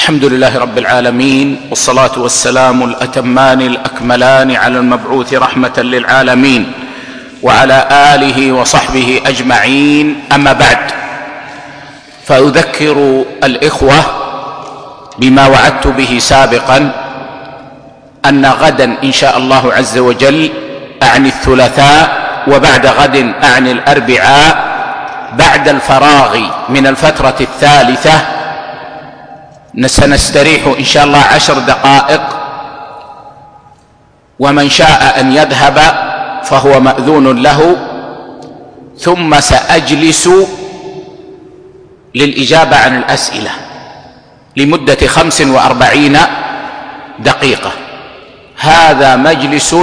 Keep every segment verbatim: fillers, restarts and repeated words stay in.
الحمد لله رب العالمين، والصلاة والسلام الأتمان الأكملان على المبعوث رحمة للعالمين وعلى آله وصحبه أجمعين. أما بعد، فأذكر الإخوة بما وعدت به سابقا أن غدا إن شاء الله عز وجل، أعني الثلاثاء، وبعد غد أعني الأربعاء، بعد الفراغ من الفترة الثالثة سنستريح إن شاء الله عشر دقائق، ومن شاء أن يذهب فهو مأذون له، ثم سأجلس للإجابة عن الأسئلة لمدة خمس وأربعين دقيقة. هذا مجلس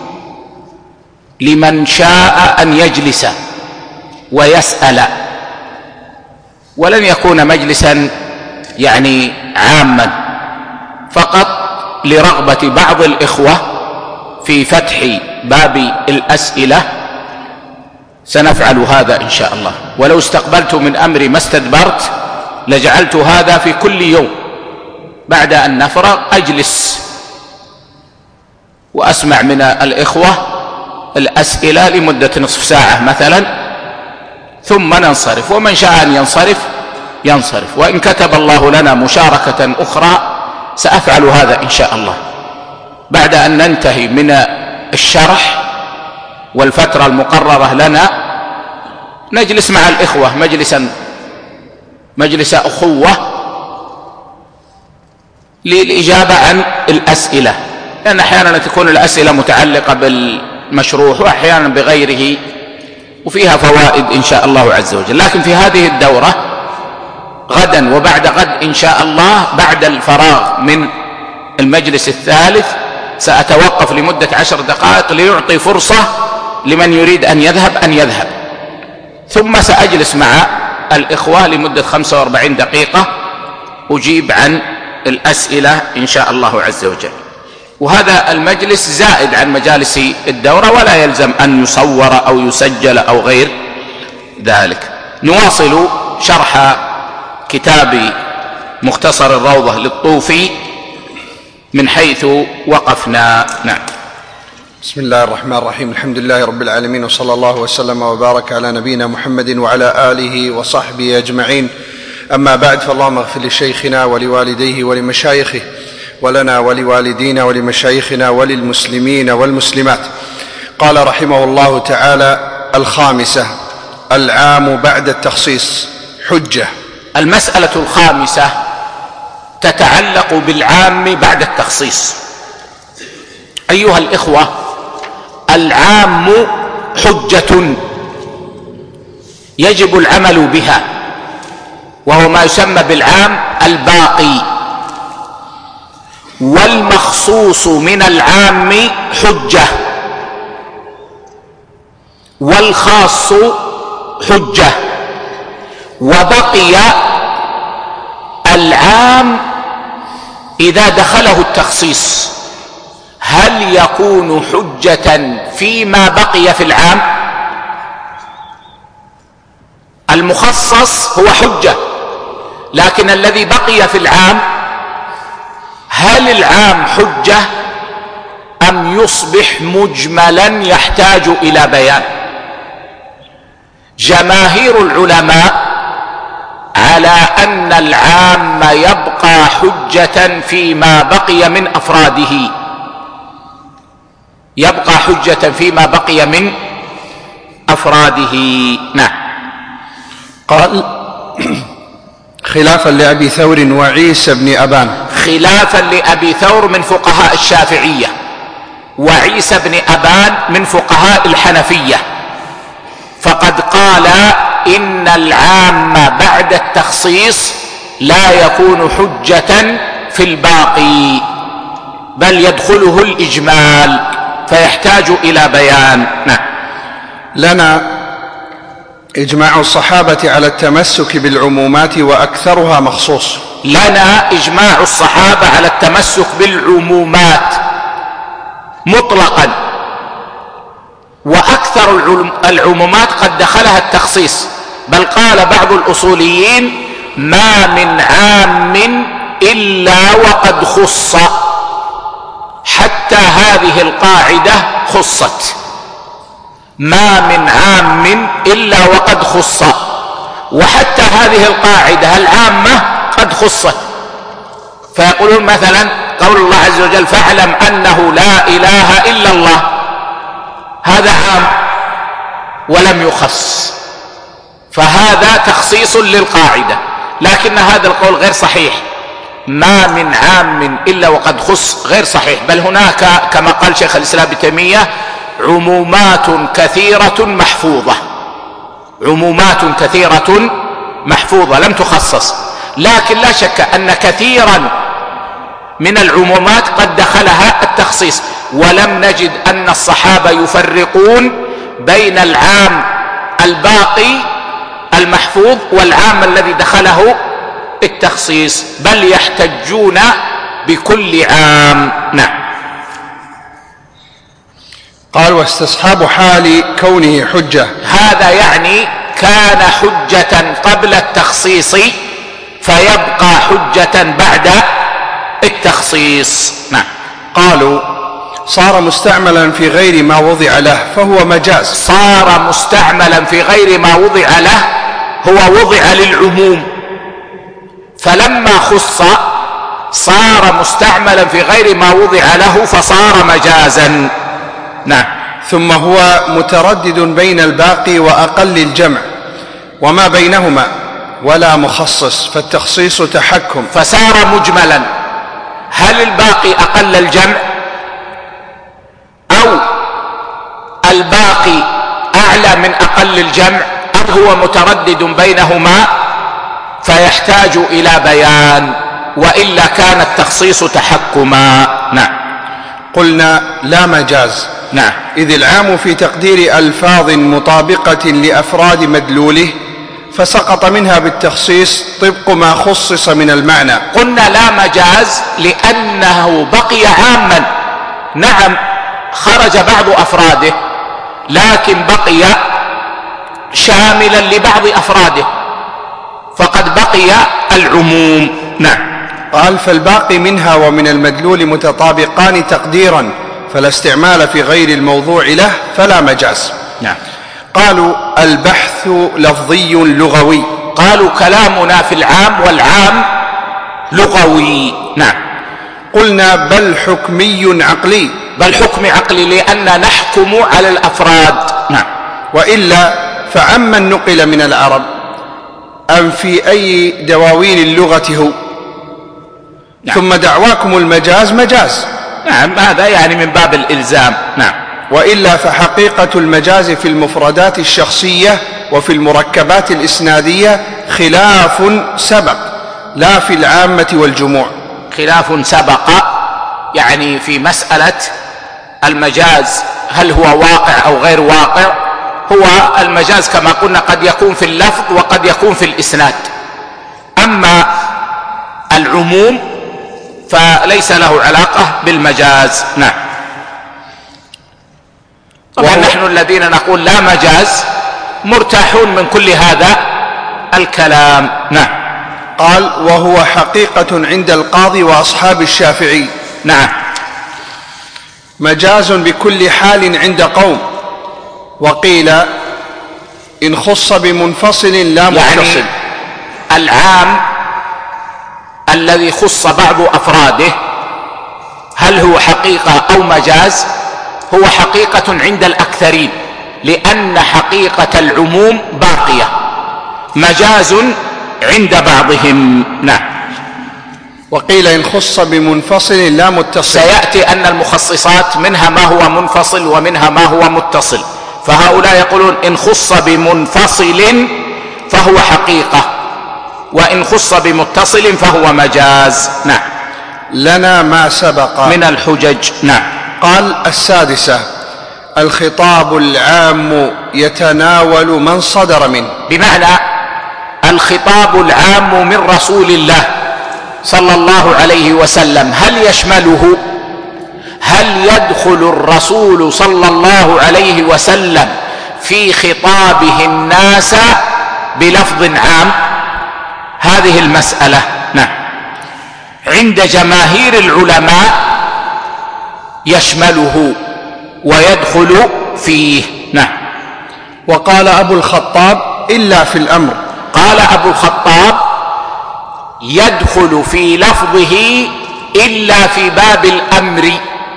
لمن شاء أن يجلس ويسأل، ولن يكون مجلسا يعني عاما، فقط لرغبة بعض الإخوة في فتح باب الأسئلة سنفعل هذا إن شاء الله. ولو استقبلت من أمري ما استدبرت لجعلت هذا في كل يوم بعد أن نفرغ أجلس وأسمع من الإخوة الأسئلة لمدة نصف ساعة مثلا، ثم ننصرف، ومن شاء أن ينصرف ينصرف، وإن كتب الله لنا مشاركة أخرى سأفعل هذا إن شاء الله بعد أن ننتهي من الشرح والفترة المقررة لنا. نجلس مع الإخوة مجلسا مجلس أخوة للإجابة عن الأسئلة، لأن أحيانا تكون الأسئلة متعلقة بالمشروح وأحيانا بغيره، وفيها فوائد إن شاء الله عز وجل. لكن في هذه الدورة غدا وبعد غد إن شاء الله، بعد الفراغ من المجلس الثالث، سأتوقف لمدة عشر دقائق ليعطي فرصة لمن يريد أن يذهب أن يذهب، ثم سأجلس مع الإخوة لمدة خمسة وأربعين دقيقة أجيب عن الأسئلة إن شاء الله عز وجل. وهذا المجلس زائد عن مجالس الدورة، ولا يلزم أن يصور أو يسجل أو غير ذلك. نواصل شرح كتاب مختصر الروضة للطوفي من حيث وقفنا. نعم. بسم الله الرحمن الرحيم، الحمد لله رب العالمين، وصلى الله وسلم وبارك على نبينا محمد وعلى آله وصحبه أجمعين. أما بعد، فاللهم اغفر لشيخنا ولوالديه ولمشايخه ولنا ولوالدينا ولمشايخنا وللمسلمين والمسلمات. قال رحمه الله تعالى: الخامسة، العام بعد التخصيص حجة. المسألة الخامسة تتعلق بالعام بعد التخصيص. أيها الإخوة، العام حجة يجب العمل بها، وهو ما يسمى بالعام الباقي، والمخصوص من العام حجة، والخاص حجة. وبقي العام إذا دخله التخصيص، هل يكون حجة فيما بقي في العام؟ المخصص هو حجة، لكن الذي بقي في العام، هل العام حجة أم يصبح مجملا يحتاج إلى بيان؟ جماهير العلماء على أن العام يبقى حجة فيما بقي من أفراده، يبقى حجة فيما بقي من أفراده. نعم. قال: خلافا لأبي ثور وعيسى بن أبان. خلافا لأبي ثور من فقهاء الشافعية، وعيسى بن أبان من فقهاء الحنفية، فقد قال إن العام بعد التخصيص لا يكون حجة في الباقي، بل يدخله الإجمال فيحتاج إلى بيان. نعم. لنا إجماع الصحابة على التمسك بالعمومات وأكثرها مخصوص. لنا إجماع الصحابة على التمسك بالعمومات مطلقا، وأكثر العمومات قد دخلها التخصيص، بل قال بعض الأصوليين: ما من عام إلا وقد خص، حتى هذه القاعدة خصت. ما من عام إلا وقد خص، وحتى هذه القاعدة العامة قد خصت. فيقولون مثلا قول الله عز وجل فاعلم أنه لا إله إلا الله، هذا عام ولم يخص، فهذا تخصيص للقاعدة. لكن هذا القول غير صحيح، ما من عام إلا وقد خص غير صحيح، بل هناك كما قال شيخ الإسلام ابن تيمية عمومات كثيرة محفوظة، عمومات كثيرة محفوظة لم تخصص. لكن لا شك أن كثيرا من العمومات قد دخلها التخصيص، ولم نجد أن الصحابة يفرقون بين العام الباقي المحفوظ والعام الذي دخله التخصيص، بل يحتجون بكل عام. نعم. قال واستصحاب حال كونه حجة، هذا يعني كان حجة قبل التخصيص فيبقى حجة بعد التخصيص. نعم. قالوا صار مستعملا في غير ما وضع له فهو مجاز. صار مستعملا في غير ما وضع له، هو وضع للعموم، فلما خص صار مستعملا في غير ما وضع له فصار مجازا. نعم. ثم هو متردد بين الباقي وأقل الجمع وما بينهما ولا مخصص، فالتخصيص تحكم، فصار مجملا. هل الباقي أقل الجمع أو الباقي أعلى من أقل الجمع، أو هو متردد بينهما، فيحتاج إلى بيان، وإلا كان التخصيص تحكما. نعم. قلنا لا مجاز. نعم. إذ العام في تقدير ألفاظ مطابقة لأفراد مدلوله، فسقط منها بالتخصيص طبق ما خصص من المعنى. قلنا لا مجاز لأنه بقي عاما. نعم، خرج بعض أفراده لكن بقي شاملا لبعض أفراده، فقد بقي العموم. نعم. قال فالباقي منها ومن المدلول متطابقان تقديرا، فلا استعمال في غير الموضوع له فلا مجاز. نعم. قالوا البحث لفظي لغوي. قالوا كلامنا في العام والعام لغوي. نعم. قلنا بل حكمي عقلي. بل حكم عقلي لأن نحكم على الأفراد. نعم. وإلا فعمن نقل من العرب أم في أي دواوين اللغة هو؟ نعم. ثم دعواكم المجاز مجاز. نعم، هذا يعني من باب الإلزام. نعم. وإلا فحقيقة المجاز في المفردات الشخصية وفي المركبات الإسنادية خلاف سبق، لا في العامة والجموع. خلاف سبق يعني في مسألة المجاز هل هو واقع أو غير واقع. هو المجاز كما قلنا قد يكون في اللفظ وقد يكون في الإسناد، أما العموم فليس له علاقة بالمجاز. نعم. طبعا نحن الذين نقول لا مجاز مرتاحون من كل هذا الكلام. نعم. قال وهو حقيقة عند القاضي وأصحاب الشافعي. نعم. مجاز بكل حال عند قوم، وقيل إن خص بمنفصل لا متصل. يعني العام الذي خص بعض أفراده هل هو حقيقة أو مجاز؟ هو حقيقة عند الأكثرين، لأن حقيقة العموم باقية، مجاز عند بعضهم. نعم. وقيل إن خص بمنفصل لا متصل. سيأتي أن المخصصات منها ما هو منفصل ومنها ما هو متصل، فهؤلاء يقولون إن خص بمنفصل فهو حقيقة، وإن خص بمتصل فهو مجاز. نعم. لنا ما سبق من الحجج. نعم. قال السادسة الخطاب العام يتناول من صدر منه، بمعنى الخطاب العام من رسول الله صلى الله عليه وسلم هل يشمله؟ هل يدخل الرسول صلى الله عليه وسلم في خطابه الناس بلفظ عام؟ هذه المسألة. نعم. عند جماهير العلماء يشمله ويدخل فيه. نعم. وقال أبو الخطاب إلا في الأمر. قال أبو الخطاب يدخل في لفظه إلا في باب الأمر،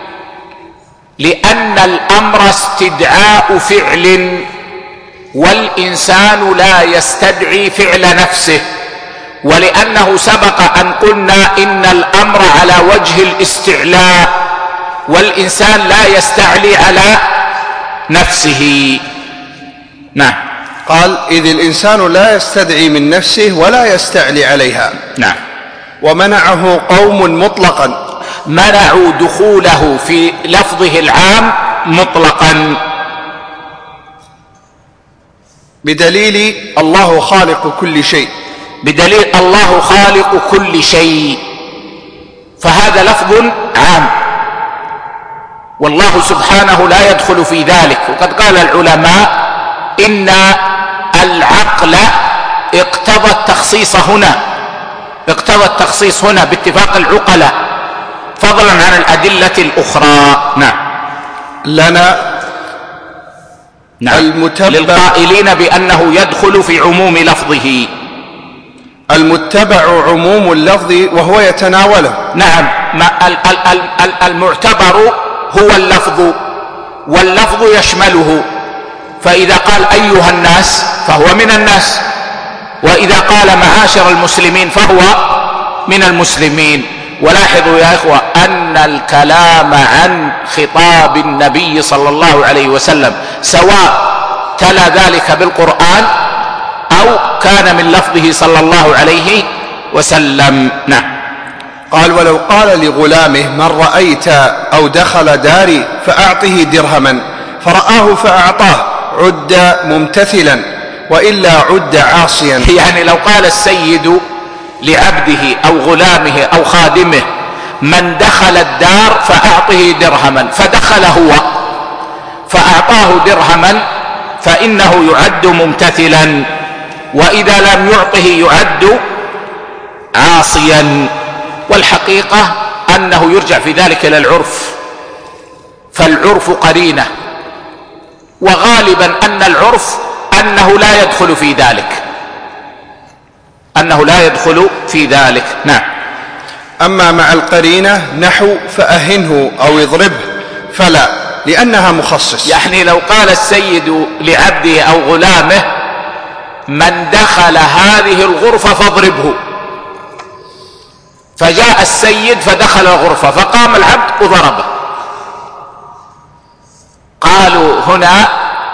لأن الأمر استدعاء فعل، والإنسان لا يستدعي فعل نفسه، ولأنه سبق أن قلنا إن الأمر على وجه الاستعلاء، والإنسان لا يستعلي على نفسه. نعم. قال إذ الإنسان لا يستدعي من نفسه ولا يستعلي عليها. نعم. ومنعه قوم مطلقا، منعوا دخوله في لفظه العام مطلقا بدليل الله خالق كل شيء. بدليل الله خالق كل شيء، فهذا لفظ عام، والله سبحانه لا يدخل في ذلك. وقد قال العلماء إن العقل اقتضى التخصيص هنا، اقتضى التخصيص هنا باتفاق العقلاء، فضلا عن الأدلة الأخرى. نعم. لنا نعم. المتبع للقائلين بأنه يدخل في عموم لفظه. المتبع عموم اللفظ وهو يتناوله. نعم. ما المعتبر هو اللفظ، واللفظ يشمله، فإذا قال أيها الناس فهو من الناس، وإذا قال معاشر المسلمين فهو من المسلمين. ولاحظوا يا إخوة أن الكلام عن خطاب النبي صلى الله عليه وسلم سواء تلا ذلك بالقرآن أو كان من لفظه صلى الله عليه وسلم. نعم. قال ولو قال لغلامه من رأيت أو دخل داري فأعطه درهما، فرآه فأعطاه، عد ممتثلا، وإلا عد عاصيا. يعني لو قال السيد لعبده أو غلامه أو خادمه من دخل الدار فأعطه درهما، فدخل هو فأعطاه درهما، فإنه يعد ممتثلا، وإذا لم يعطه يعد عاصيا. والحقيقة أنه يرجع في ذلك إلى العرف، فالعرف قرينة، وغالبا أن العرف أنه لا يدخل في ذلك، أنه لا يدخل في ذلك. نعم. أما مع القرينة نحو فأهنه أو اضربه فلا، لأنها مخصص. يعني لو قال السيد لعبده أو غلامه من دخل هذه الغرفة فاضربه، فجاء السيد فدخل الغرفة فقام العبد وضربه، قالوا هنا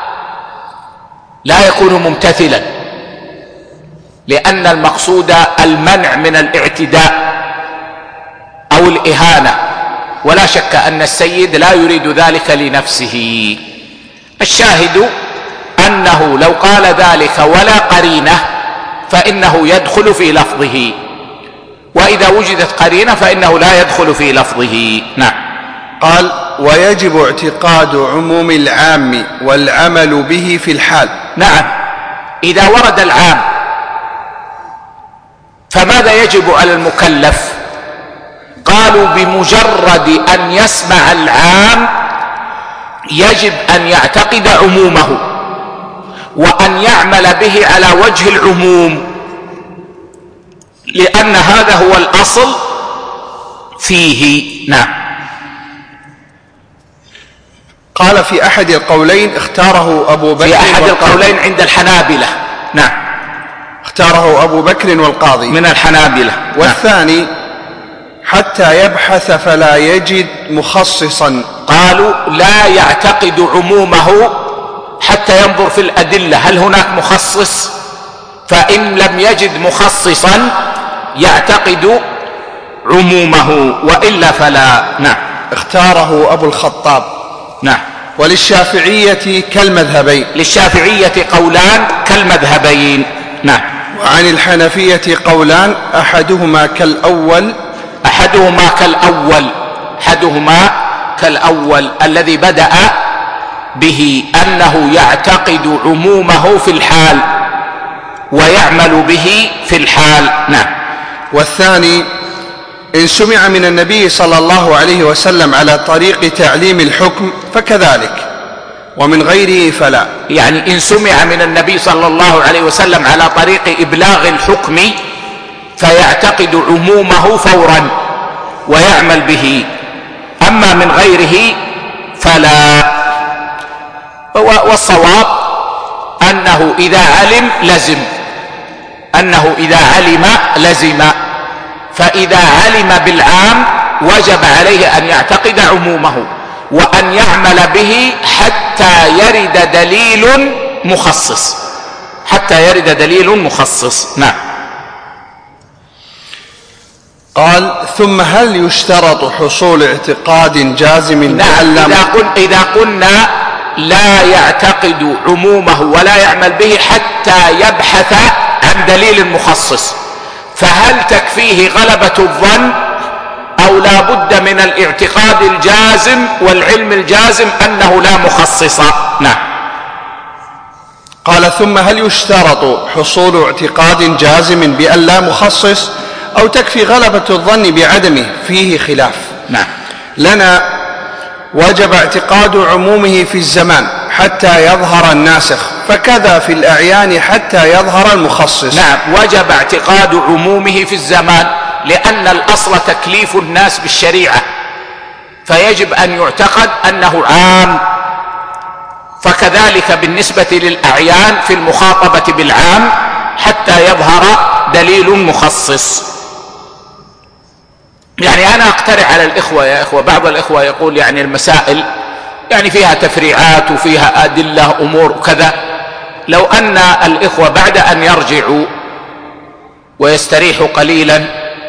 لا يكون ممتثلا، لأن المقصود المنع من الاعتداء أو الإهانة، ولا شك أن السيد لا يريد ذلك لنفسه. الشاهد أنه لو قال ذلك ولا قرينة فإنه يدخل في لفظه، وإذا وجدت قرينة فإنه لا يدخل في لفظه. نعم. قال ويجب اعتقاد عموم العام والعمل به في الحال. نعم. إذا ورد العام فماذا يجب على المكلف؟ قالوا بمجرد أن يسمع العام يجب أن يعتقد عمومه، وأن يعمل به على وجه العموم، لأن هذا هو الأصل فيه. نعم. قال في أحد القولين اختاره أبو بكر، في أحد القولين عند الحنابلة. نعم. اختاره أبو بكر والقاضي من الحنابلة. والثاني نعم. حتى يبحث فلا يجد مخصصا. قالوا لا يعتقد عمومه حتى ينظر في الأدلة هل هناك مخصص، فإن لم يجد مخصصا يعتقد عمومه، وإلا فلا. نعم. اختاره أبو الخطاب. نعم. وللشافعية كالمذهبين. للشافعية قولان كالمذهبين. نعم. وعن الحنفية قولان أحدهما كالأول أحدهما كالأول أحدهما كالأول الذي بدأ به، أنه يعتقد عمومه في الحال ويعمل به في الحال. نعم. والثاني إن سمع من النبي صلى الله عليه وسلم على طريق تعليم الحكم فكذلك، ومن غيره فلا. يعني إن سمع من النبي صلى الله عليه وسلم على طريق إبلاغ الحكم فيعتقد عمومه فورا ويعمل به، أما من غيره فلا. والصواب أنه إذا علم لزم، أنه إذا علم لزم، فإذا علم بالعام وجب عليه أن يعتقد عمومه وأن يعمل به حتى يرد دليل مخصص، حتى يرد دليل مخصص. نعم. قال: ثم هل يشترط حصول اعتقاد جازم؟ نعم. إذا, قل إذا قلنا لا يعتقد عمومه ولا يعمل به حتى يبحث عن دليل مخصص، فهل تكفيه غلبة الظن أو لا بد من الاعتقاد الجازم والعلم الجازم أنه لا مخصص؟ نعم. قال: ثم هل يشترط حصول اعتقاد جازم بأن لا مخصص أو تكفي غلبة الظن بعدمه؟ فيه خلاف. نعم. لنا وجب اعتقاد عمومه في الزمان حتى يظهر الناسخ، فكذا في الأعيان حتى يظهر المخصص. نعم، وجب اعتقاد عمومه في الزمان، لأن الأصل تكليف الناس بالشريعة، فيجب أن يعتقد أنه عام. فكذلك بالنسبة للأعيان في المخاطبة بالعام حتى يظهر دليل مخصص. يعني أنا أقترح على الإخوة يا إخوة، بعض الإخوة يقول يعني المسائل يعني فيها تفريعات وفيها أدلة أمور كذا، لو أن الإخوة بعد أن يرجعوا ويستريحوا قليلا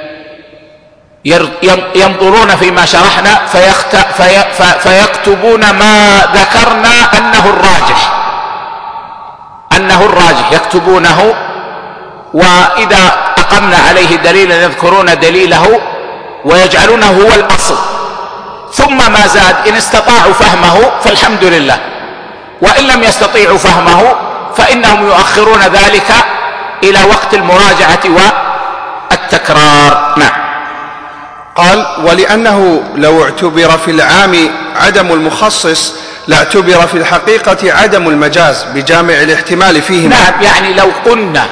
ينظرون فيما شرحنا فيخت... في... فيكتبون ما ذكرنا أنه الراجح، أنه الراجح يكتبونه، وإذا أقمنا عليه دليلا يذكرون دليله ويجعلونه هو الأصل، ثم ما زاد إن استطاعوا فهمه فالحمد لله، وإن لم يستطيعوا فهمه فإنهم يؤخرون ذلك إلى وقت المراجعة والتكرار. نعم. قال: ولأنه لو اعتبر في العام عدم المخصص لاعتبر في الحقيقة عدم المجاز بجامع الاحتمال فيهما. نعم، يعني لو قلنا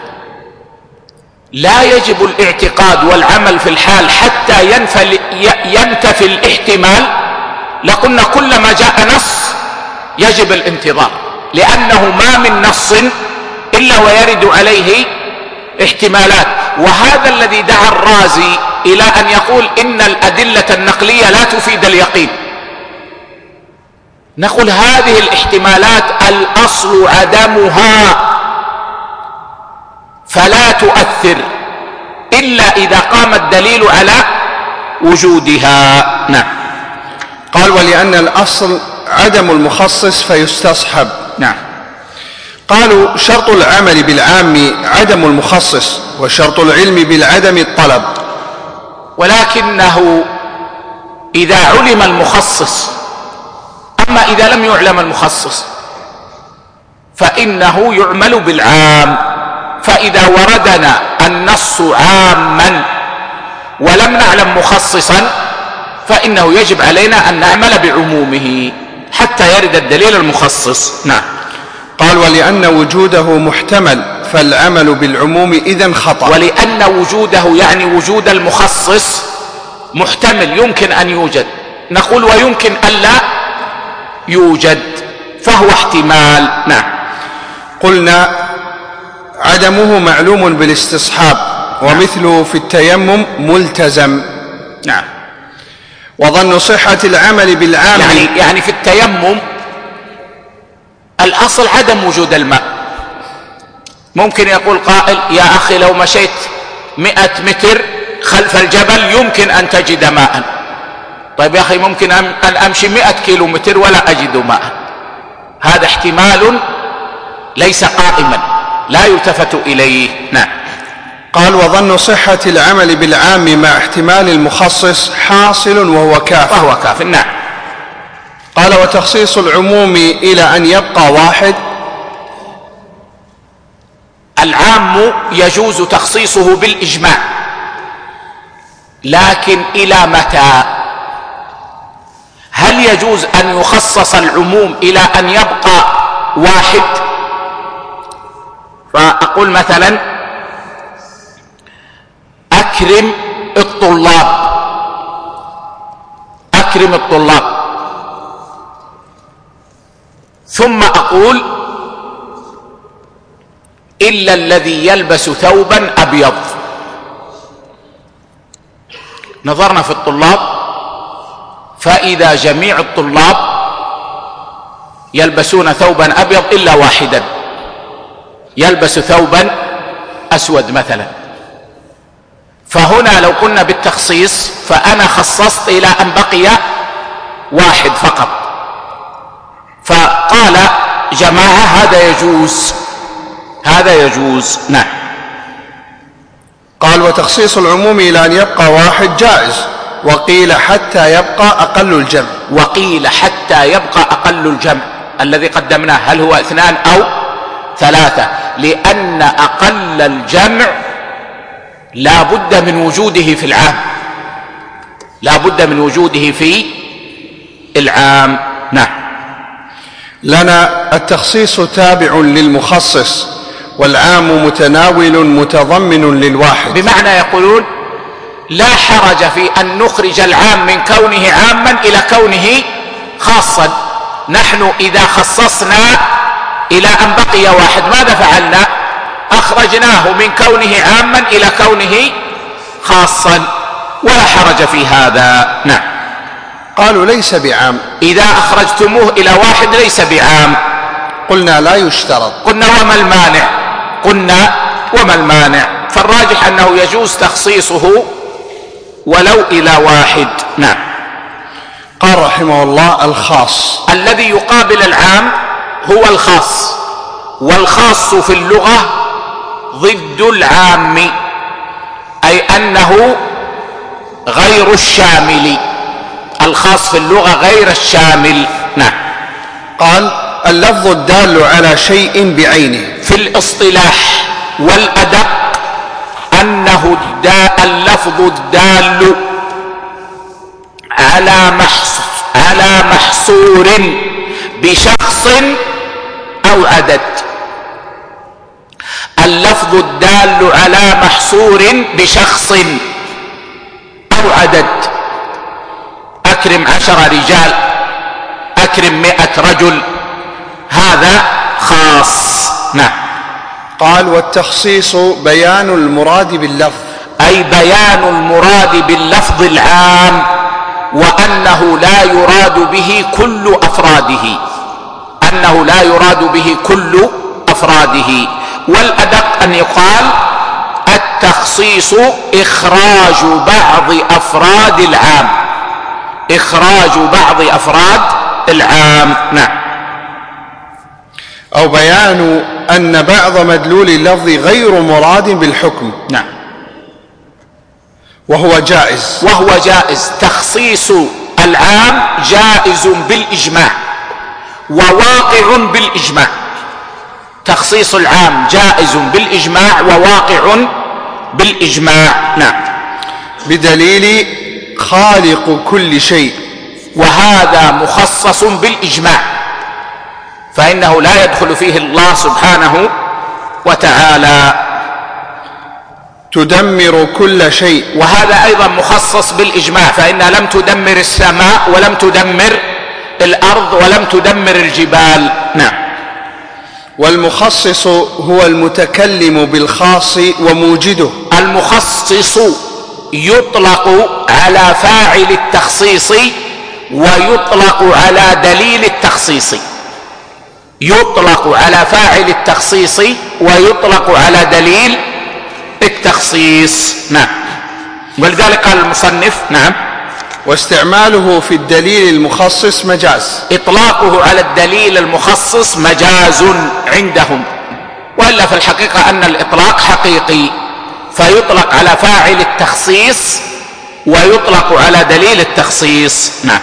لا يجب الاعتقاد والعمل في الحال حتى ينفي, ينتفي الاحتمال لقلنا كلما جاء نص يجب الانتظار، لأنه ما من نص إلا ويرد عليه احتمالات. وهذا الذي دعا الرازي إلى أن يقول إن الأدلة النقلية لا تفيد اليقين. نقول هذه الاحتمالات الأصل عدمها، فلا تؤثر إلا إذا قام الدليل على وجودها. نعم. قال: ولأن الأصل عدم المخصص فيستصحب. نعم. قالوا: شرط العمل بالعام عدم المخصص، وشرط العلم بالعدم الطلب. ولكنه إذا علم المخصص، أما إذا لم يعلم المخصص فإنه يعمل بالعام. فإذا وردنا النص عاما ولم نعلم مخصصا فإنه يجب علينا أن نعمل بعمومه حتى يرد الدليل المخصص. نعم. قال: ولأن وجوده محتمل فالعمل بالعموم إذن خطأ. ولأن وجوده يعني وجود المخصص محتمل، يمكن أن يوجد، نقول ويمكن ألا يوجد، فهو احتمال. نعم. قلنا: عدمه معلوم بالاستصحاب، ومثله في التيمم ملتزم. نعم. وظن صحة العمل بالعام يعني, يعني في التيمم الأصل عدم وجود الماء. ممكن يقول قائل: يا أخي لو مشيت مئة متر خلف الجبل يمكن أن تجد ماء. طيب يا أخي ممكن أن أمشي مئة كيلو متر ولا أجد ماء، هذا احتمال ليس قائما لا يلتفت إليه. نعم. قال: وظن صحة العمل بالعام مع احتمال المخصص حاصل وهو كاف. وهو كاف. نعم. قال: وتخصيص العموم إلى أن يبقى واحد. العام يجوز تخصيصه بالإجماع، لكن إلى متى؟ هل يجوز أن يخصص العموم إلى أن يبقى واحد؟ فأقول مثلا أكرم الطلاب، أكرم الطلاب، ثم أقول إلا الذي يلبس ثوبا أبيض. نظرنا في الطلاب فإذا جميع الطلاب يلبسون ثوبا أبيض إلا واحدا يلبس ثوبا أسود مثلا. فهنا لو قلنا بالتخصيص فأنا خصصت إلى أن بقي واحد فقط، فقال جماعة هذا يجوز، هذا يجوز. نعم. قال وتخصيص العموم إلى أن يبقى واحد جائز، وقيل حتى يبقى أقل الجمع. وقيل حتى يبقى أقل الجمع الذي قدمناه، هل هو اثنان أو ثلاثة؟ لأن أقل الجمع لا بد من وجوده في العام، لا بد من وجوده في العام. نعم. لنا التخصيص تابع للمخصص، والعام متناول متضمن للواحد. بمعنى يقولون لا حرج في أن نخرج العام من كونه عاما إلى كونه خاصا. نحن إذا خصصنا إلى أن بقي واحد ماذا فعلنا؟ أخرجناه من كونه عاما إلى كونه خاصا، ولا حرج في هذا. نعم. قالوا ليس بعام. إذا أخرجتموه إلى واحد ليس بعام. قلنا لا يشترط. قلنا وما المانع؟ قلنا وما المانع؟ فالراجح أنه يجوز تخصيصه ولو إلى واحد. نعم. قال رحمه الله الخاص الذي يقابل العام هو الخاص، والخاص في اللغة ضد العام، أي أنه غير الشامل. الخاص في اللغة غير الشامل. نعم. قال اللفظ الدال على شيء بعينه. في الاصطلاح والأدق أنه اللفظ الدال على محصور, على محصور بشخص أو عدد. اللفظ الدال على محصور بشخص أو عدد. أكرم عشر رجال، أكرم مئة رجل، هذا خاص. نعم. قال والتخصيص بيان المراد باللفظ، أي بيان المراد باللفظ العام، وأنه لا يراد به كل أفراده، أنه لا يراد به كل أفراده. والأدق أن يقال التخصيص إخراج بعض أفراد العام، إخراج بعض أفراد العام. نعم. أو بيان أن بعض مدلول اللفظ غير مراد بالحكم. نعم. وهو جائز. وهو جائز. تخصيص العام جائز بالإجماع وواقع بالإجماع. تخصيص العام جائز بالإجماع وواقع بالإجماع. نعم. بدليل خالق كل شيء، وهذا مخصص بالإجماع، فإنه لا يدخل فيه الله سبحانه وتعالى. تدمر كل شيء، وهذا أيضا مخصص بالإجماع، فإنها لم تدمر السماء ولم تدمر الأرض ولم تدمر الجبال. نعم. والمخصص هو المتكلم بالخاص وموجده. المخصص يطلق على فاعل التخصيص ويطلق على دليل التخصيص. يطلق على فاعل التخصيص ويطلق على دليل التخصيص. نعم. ولذلك قال المصنف نعم واستعماله في الدليل المخصص مجاز. إطلاقه على الدليل المخصص مجاز عندهم، وإلا في الحقيقة أن الإطلاق حقيقي، فيطلق على فاعل التخصيص ويطلق على دليل التخصيص. نعم.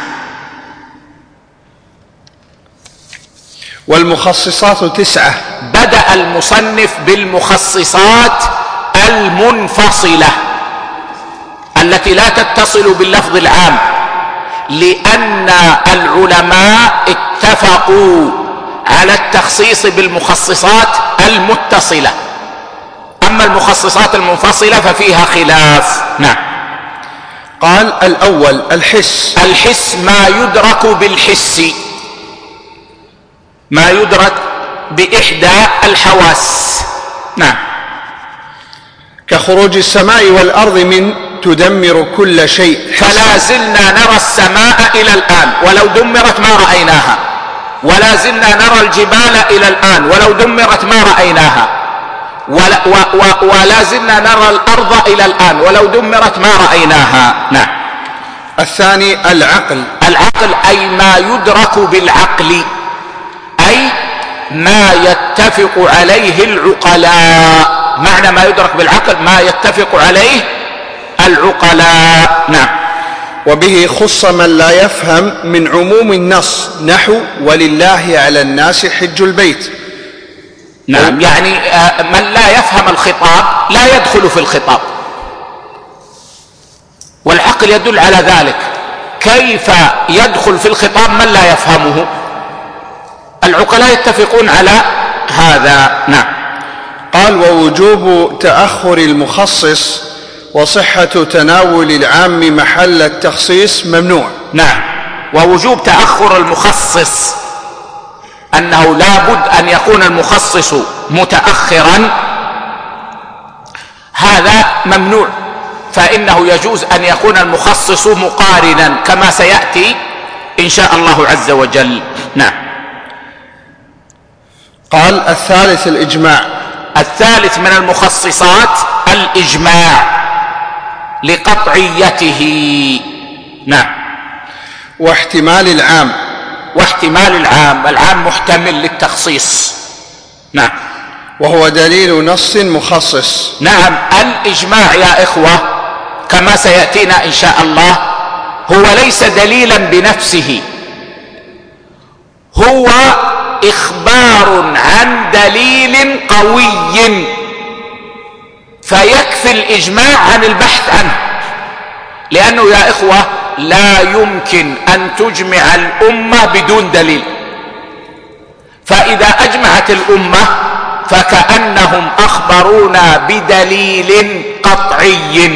والمخصصات تسعة. بدأ المصنف بالمخصصات المنفصلة التي لا تتصل باللفظ العام، لأن العلماء اتفقوا على التخصيص بالمخصصات المتصلة، أما المخصصات المنفصلة ففيها خلاف. نعم. قال: الأول الحس. الحس ما يدرك بالحس، ما يدرك بإحدى الحواس. نعم. كخروج السماء والأرض من تدمر كل شيء. فلا زلنا نرى السماء إلى الآن ولو دمرت ما رأيناها، ولا زلنا نرى الجبال إلى الآن ولو دمرت ما رأيناها، ولا, و و ولا زلنا نرى الأرض إلى الآن ولو دمرت ما رأيناها. نعم. الثاني العقل. العقل أي ما يدرك بالعقل، أي ما يتفق عليه العقلاء. معنى ما يدرك بالعقل ما يتفق عليه العقلاء. نعم. وبه خص من لا يفهم من عموم النص، نحو: ولله على الناس حج البيت. نعم. يعني من لا يفهم الخطاب لا يدخل في الخطاب، والعقل يدل على ذلك. كيف يدخل في الخطاب من لا يفهمه؟ العقلاء يتفقون على هذا. نعم. قال: ووجوب تأخر المخصص وصحة تناول العام محل التخصيص ممنوع. نعم. ووجوب تأخر المخصص، أنه لا بد أن يكون المخصص متأخرا، هذا ممنوع، فإنه يجوز أن يكون المخصص مقارنا كما سيأتي إن شاء الله عز وجل. نعم. قال: الثالث الإجماع. الثالث من المخصصات الإجماع لقطعيته. نعم. واحتمال العام. واحتمال العام، العام محتمل للتخصيص. نعم. وهو دليل نص مخصص. نعم. الإجماع يا إخوة كما سيأتينا إن شاء الله هو ليس دليلا بنفسه، هو إخبار عن دليل قوي، فيكفي الإجماع عن البحث عنه، لأنه يا إخوة لا يمكن أن تجمع الأمة بدون دليل، فإذا أجمعت الأمة فكأنهم أخبرونا بدليل قطعي،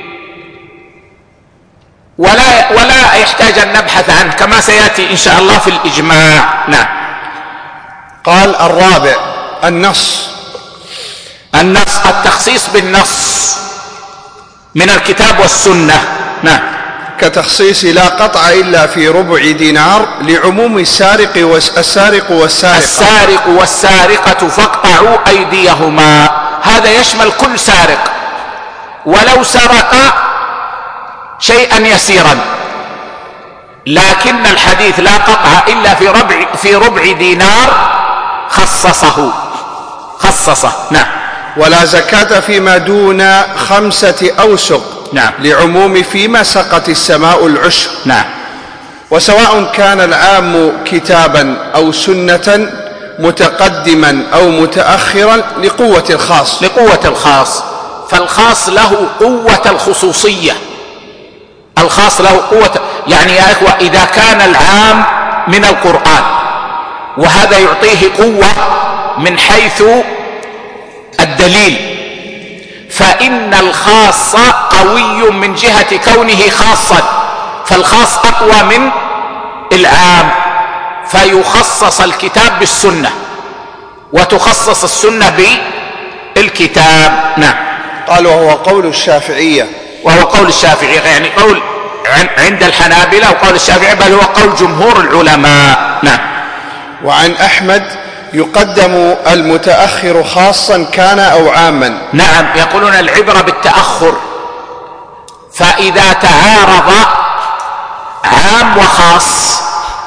ولا, ولا يحتاج أن نبحث عنه كما سيأتي إن شاء الله في الإجماع. نعم. قال: الرابع النص. النص التخصيص بالنص من الكتاب والسنة. نعم. كتخصيص لا قطع إلا في ربع دينار لعموم السارق والسارق والسارقة. السارق والسارقة فاقطعوا أيديهما، هذا يشمل كل سارق ولو سرق شيئا يسيرا، لكن الحديث لا قطع إلا في ربع, في ربع دينار خصصه خصصه. نعم. ولا زكاة فيما دون خمسة أوسق. نعم. لعموم فيما سقت السماء العشر. نعم. وسواء كان العام كتابا أو سنة متقدما أو متأخرا لقوة الخاص. لقوة الخاص، فالخاص له قوة الخصوصية، الخاص له قوة. يعني يا إخوة إذا كان العام من القرآن وهذا يعطيه قوة من حيث الدليل، فإن الخاص قوي من جهة كونه خاصا، فالخاص أقوى من العام، فيخصص الكتاب بالسنة وتخصص السنة بالكتاب. نعم. قال: وهو قول الشافعية. وهو قول الشافعية، يعني قول عند الحنابلة وقول الشافعية، بل هو قول جمهور العلماء. نعم. وعن أحمد: يقدم المتأخر خاصا كان أو عاما. نعم. يقولون العبرة بالتأخر، فإذا تعارض عام وخاص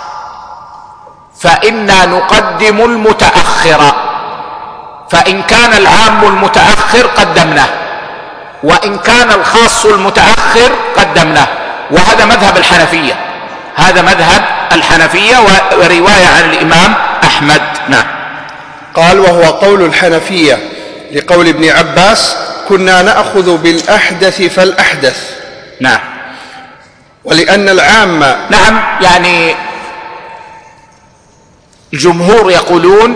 فإنا نقدم المتأخر، فإن كان العام المتأخر قدمناه، وإن كان الخاص المتأخر قدمناه، وهذا مذهب الحنفية، هذا مذهب الحنفية ورواية عن الإمام أحمد. نعم. قال: وهو قول الحنفية لقول ابن عباس: كنا نأخذ بالأحدث فالأحدث. نعم. ولأن العامة نعم، يعني الجمهور يقولون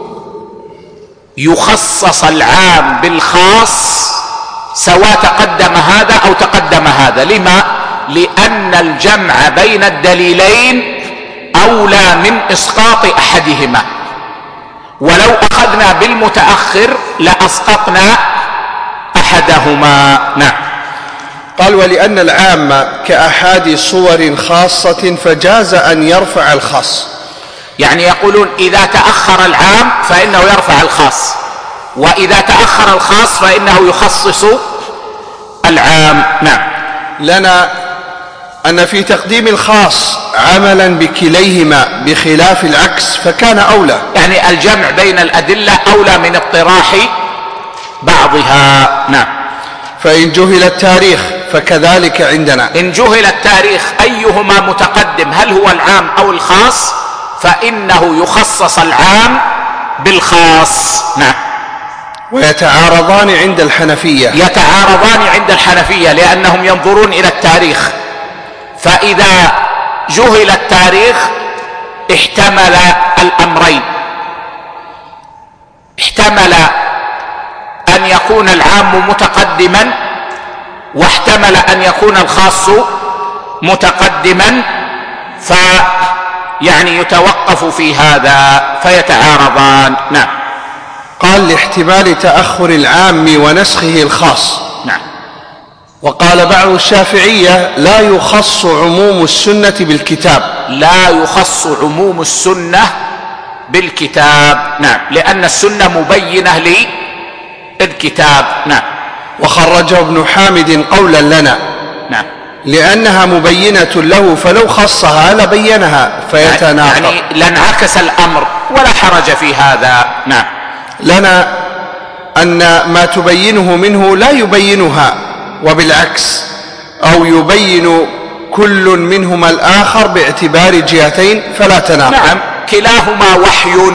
يخصص العام بالخاص سواء تقدم هذا أو تقدم هذا. لما؟ لأن الجمع بين الدليلين أولى من إسقاط أحدهما، ولو أخذنا بالمتأخر لأسقطنا أحدهما. نعم. قال ولأن العام كأحد صور خاصة فجاز أن يرفع الخاص. يعني يقولون إذا تأخر العام فإنه يرفع الخاص، وإذا تأخر الخاص فإنه يخصص العام. نعم. لنا أن في تقديم الخاص عملا بكليهما بخلاف العكس فكان أولى، يعني الجمع بين الأدلة أولى من اطراح بعضها. نعم. فإن جهل التاريخ فكذلك عندنا، إن جهل التاريخ أيهما متقدم هل هو العام أو الخاص فإنه يخصص العام بالخاص. نعم. ويتعارضان عند الحنفية، يتعارضان عند الحنفية لأنهم ينظرون إلى التاريخ، فإذا جهل التاريخ احتمل الأمرين، احتمل أن يكون العام متقدما واحتمل أن يكون الخاص متقدما، فيعني يتوقف في هذا فيتعارضان. نعم. قال لاحتمال تأخر العام ونسخه الخاص. نعم. وقال بعض الشافعية لا يخص عموم السنة بالكتاب، لا يخص عموم السنة بالكتاب. نعم، لأن السنة مبينة للكتاب. نعم. وخرجه ابن حامد قولا لنا. نعم. لأنها مبينة له فلو خصها لبينها فيتناقض، يعني لانعكس الأمر ولا حرج في هذا. نعم. لنا أن ما تبينه منه لا يبينها وبالعكس، أو يبين كل منهما الآخر باعتبار جهتين فلا تناقض. نعم، كلاهما وحي،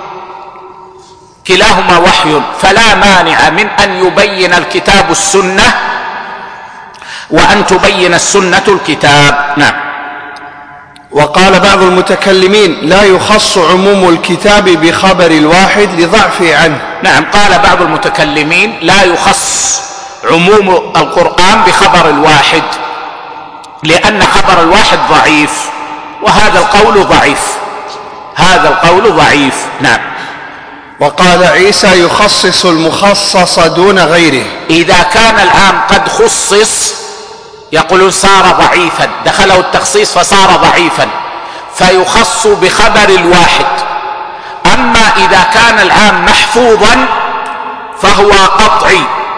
كلاهما وحي، فلا مانع من أن يبين الكتاب السنة وأن تبين السنة الكتاب. نعم. وقال بعض المتكلمين لا يخص عموم الكتاب بخبر الواحد لضعفه عنه. نعم، قال بعض المتكلمين لا يخص عموم القرآن بخبر الواحد لأن خبر الواحد ضعيف، وهذا القول ضعيف، هذا القول ضعيف. نعم. وقال عيسى يخصص المخصص دون غيره، إذا كان العام قد خصص يقولون صار ضعيفا، دخله التخصيص فصار ضعيفا فيخص بخبر الواحد. أما إذا كان العام محفوظا فهو قطعي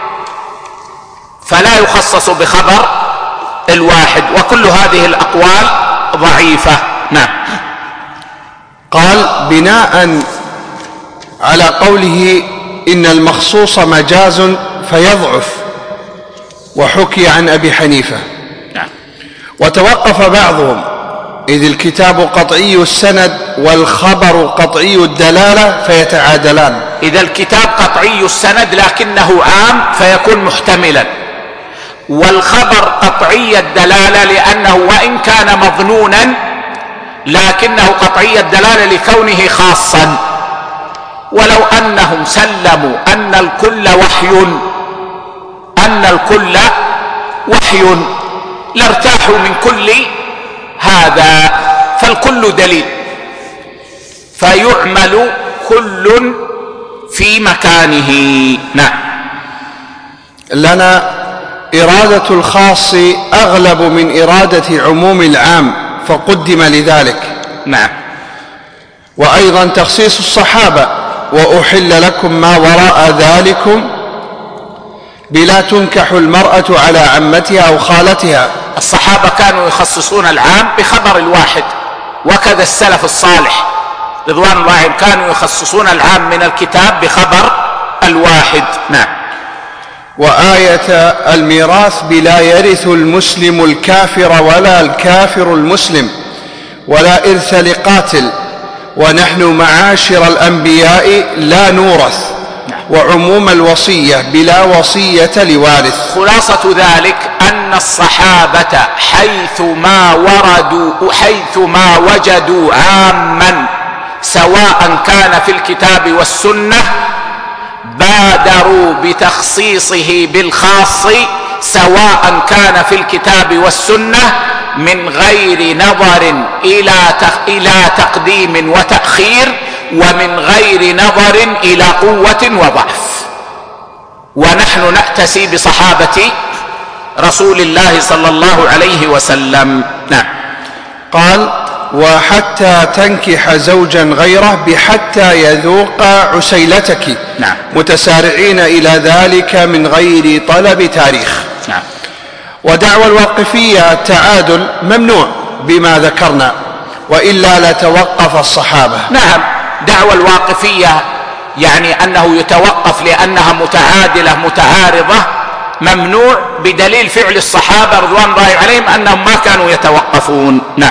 فلا يخصص بخبر الواحد، وكل هذه الأقوال ضعيفة. نعم. قال بناء على قوله إن المخصوص مجاز فيضعف، وحكي عن أبي حنيفة. نعم. وتوقف بعضهم إذ الكتاب قطعي السند والخبر قطعي الدلالة فيتعادلان. إذا الكتاب قطعي السند لكنه عام فيكون محتملا، والخبر قطعي الدلالة لأنه وإن كان مظنونا لكنه قطعي الدلالة لكونه خاصا. ولو أنهم سلموا أن الكل وحي أن الكل وحي لارتاحوا من كل هذا، فالكل دليل فيعمل كل في مكانه. نعم. لنا إرادة الخاص أغلب من إرادة عموم العام فقدم لذلك. نعم. وأيضا تخصيص الصحابة وأحل لكم ما وراء ذلكم بلا تنكح المرأة على عمتها أو خالتها. الصحابة كانوا يخصصون العام بخبر الواحد، وكذا السلف الصالح رضوان الله عليهم كانوا يخصصون العام من الكتاب بخبر الواحد. نعم. وآية الميراث بلا يرث المسلم الكافر ولا الكافر المسلم ولا إرث لقاتل ونحن معاشر الأنبياء لا نورث وعموم الوصية بلا وصية لوارث. خلاصة ذلك أن الصحابة حيث ما وردوا حيث ما وجدوا عاما سواء كان في الكتاب والسنة بادروا بتخصيصه بالخاص سواء كان في الكتاب والسنة من غير نظر إلى تقديم وتأخير ومن غير نظر إلى قوة وضعف. ونحن نأتسي بصحابة رسول الله صلى الله عليه وسلم. نعم. قال: وحتى تنكح زوجا غيره بحتى يذوق عسيلتك. نعم. متسارعين إلى ذلك من غير طلب تاريخ. نعم. ودعوى الواقفية التعادل ممنوع بما ذكرنا، وإلا لتوقف الصحابة. نعم. دعوى الواقفية يعني أنه يتوقف لأنها متعادلة متعارضة ممنوع بدليل فعل الصحابة رضوان الله عليهم أنهم ما كانوا يتوقفون. نعم.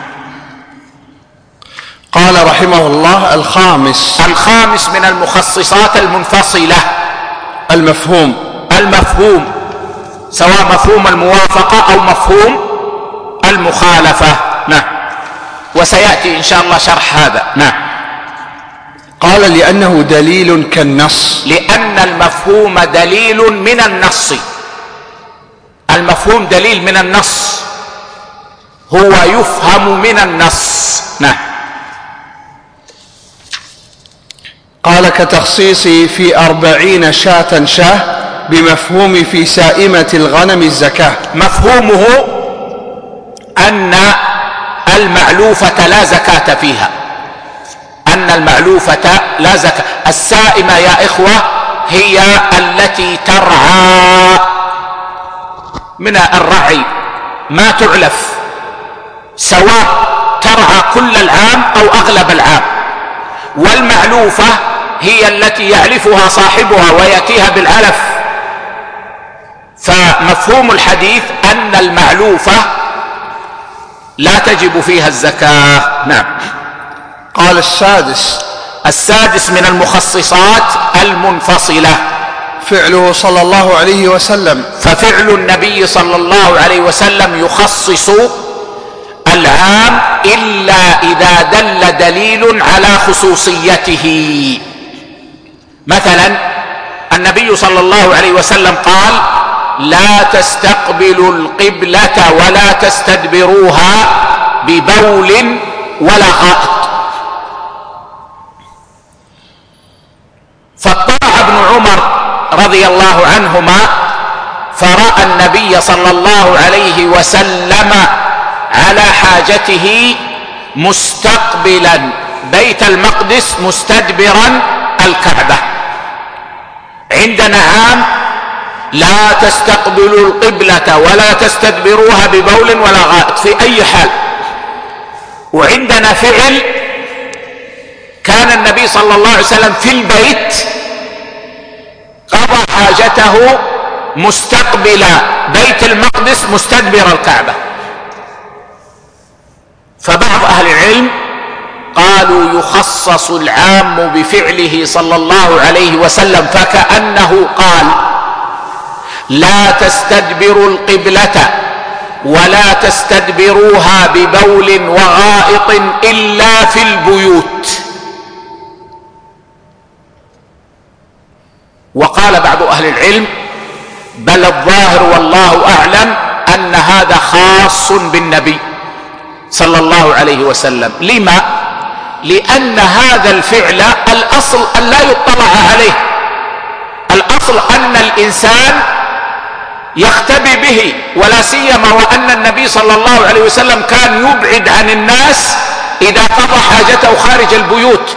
قال رحمه الله: الخامس الخامس من المخصصات المنفصلة المفهوم المفهوم سواء مفهوم الموافقة أو مفهوم المخالفة. نعم. وسيأتي إن شاء الله شرح هذا. نعم. قال: لأنه دليل كالنص. لأن المفهوم دليل من النص. المفهوم دليل من النص، هو يفهم من النص. نعم. قال: كتخصيصي في أربعين شاة شاه بمفهوم في سائمة الغنم الزكاة. مفهومه أن المعلوفة لا زكاة فيها، أن المعلوفة لا زكاة. السائمة يا إخوة هي التي ترعى من الرعي ما تعلف، سواء ترعى كل العام أو أغلب العام. والمعلوفة هي التي يعلفها صاحبها ويأتيها بالعلف. فمفهوم الحديث أن المعلوفة لا تجب فيها الزكاة. نعم. قال: السادس السادس من المخصصات المنفصلة فعله صلى الله عليه وسلم. ففعل النبي صلى الله عليه وسلم يخصص العام إلا إذا دل دليل على خصوصيته. مثلا النبي صلى الله عليه وسلم قال: لا تستقبلوا القبلة ولا تستدبروها ببول ولا غائط. فاطلع ابن عمر رضي الله عنهما فرأى النبي صلى الله عليه وسلم على حاجته مستقبلا بيت المقدس مستدبرا الكعبة. عندنا عام لا تستقبلوا القبلة ولا تستدبروها ببول ولا غائط في أي حال. وعندنا فعل كان النبي صلى الله عليه وسلم في البيت قضى حاجته مستقبل بيت المقدس مستدبر الكعبة. فبعض أهل العلم قالوا يخصص العام بفعله صلى الله عليه وسلم، فكأنه قال: لا تستدبروا القبلة ولا تستدبروها ببول وغائط إلا في البيوت. وقال بعض أهل العلم: بل الظاهر والله أعلم أن هذا خاص بالنبي صلى الله عليه وسلم. لما؟ لأن هذا الفعل الأصل أن لا يطلع عليه، الأصل أن الإنسان يختبي به، ولا سيما وأن النبي صلى الله عليه وسلم كان يبعد عن الناس إذا قضى حاجته خارج البيوت.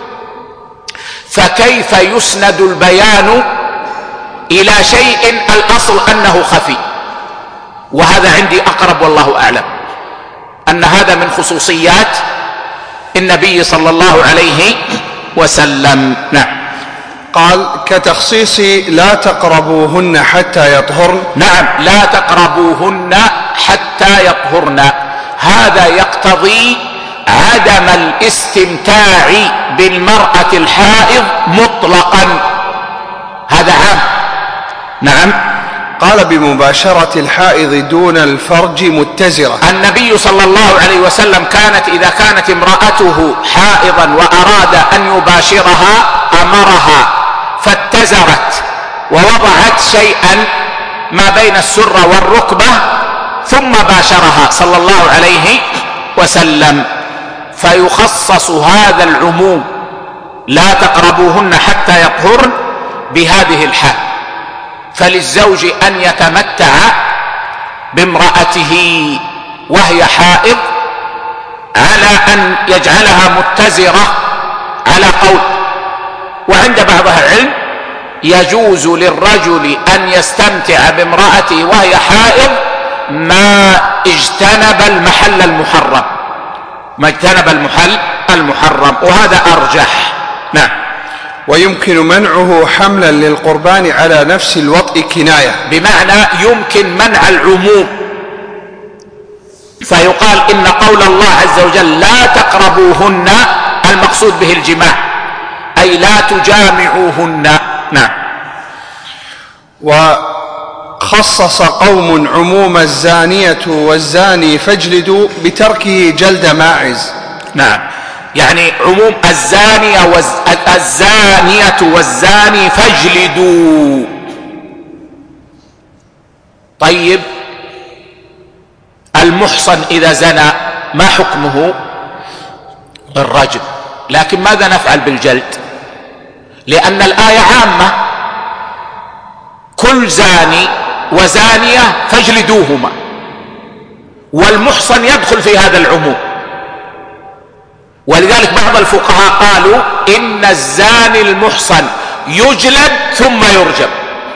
فكيف يسند البيان إلى شيء الأصل أنه خفي؟ وهذا عندي أقرب والله أعلم أن هذا من خصوصيات النبي صلى الله عليه وسلم. نعم. قال: كتخصيص لا تقربوهن حتى يطهرن. نعم، لا تقربوهن حتى يطهرن. هذا يقتضي عدم الاستمتاع بالمرأة الحائض مطلقا هذا عام. نعم. قال بمباشرة الحائض دون الفرج متزرة. النبي صلى الله عليه وسلم كانت إذا كانت امرأته حائضا وأراد أن يباشرها أمرها فاتزرت ووضعت شيئا ما بين السرة والركبة ثم باشرها صلى الله عليه وسلم. فيخصص هذا العموم لا تقربوهن حتى يطهرن بهذه الحال. فللزوج أن يتمتع بامرأته وهي حائض على أن يجعلها متزرة على قول. وعند بعض أهل العلم يجوز للرجل أن يستمتع بامرأته وهي حائض ما اجتنب المحل المحرم، ما اجتنب المحل المحرم، وهذا أرجح. نعم. ويمكن منعه حملا للقربان على نفس الوطء كناية، بمعنى يمكن منع العموم، فيقال إن قول الله عز وجل لا تقربوهن المقصود به الجماع، أي لا تجامعوهن. نعم. وخصص قوم عموم الزانية والزاني فاجلدوا بتركه جلد ماعز. نعم، يعني عموم الزانية والز... الزانية والزاني فاجلدوا. طيب المحصن إذا زنى ما حكمه؟ الرجم. لكن ماذا نفعل بالجلد؟ لأن الآية عامة، كل زاني وزانية فاجلدوهما، والمحصن يدخل في هذا العموم. ولذلك بعض الفقهاء قالوا إن الزاني المحصن يجلد ثم يرجم،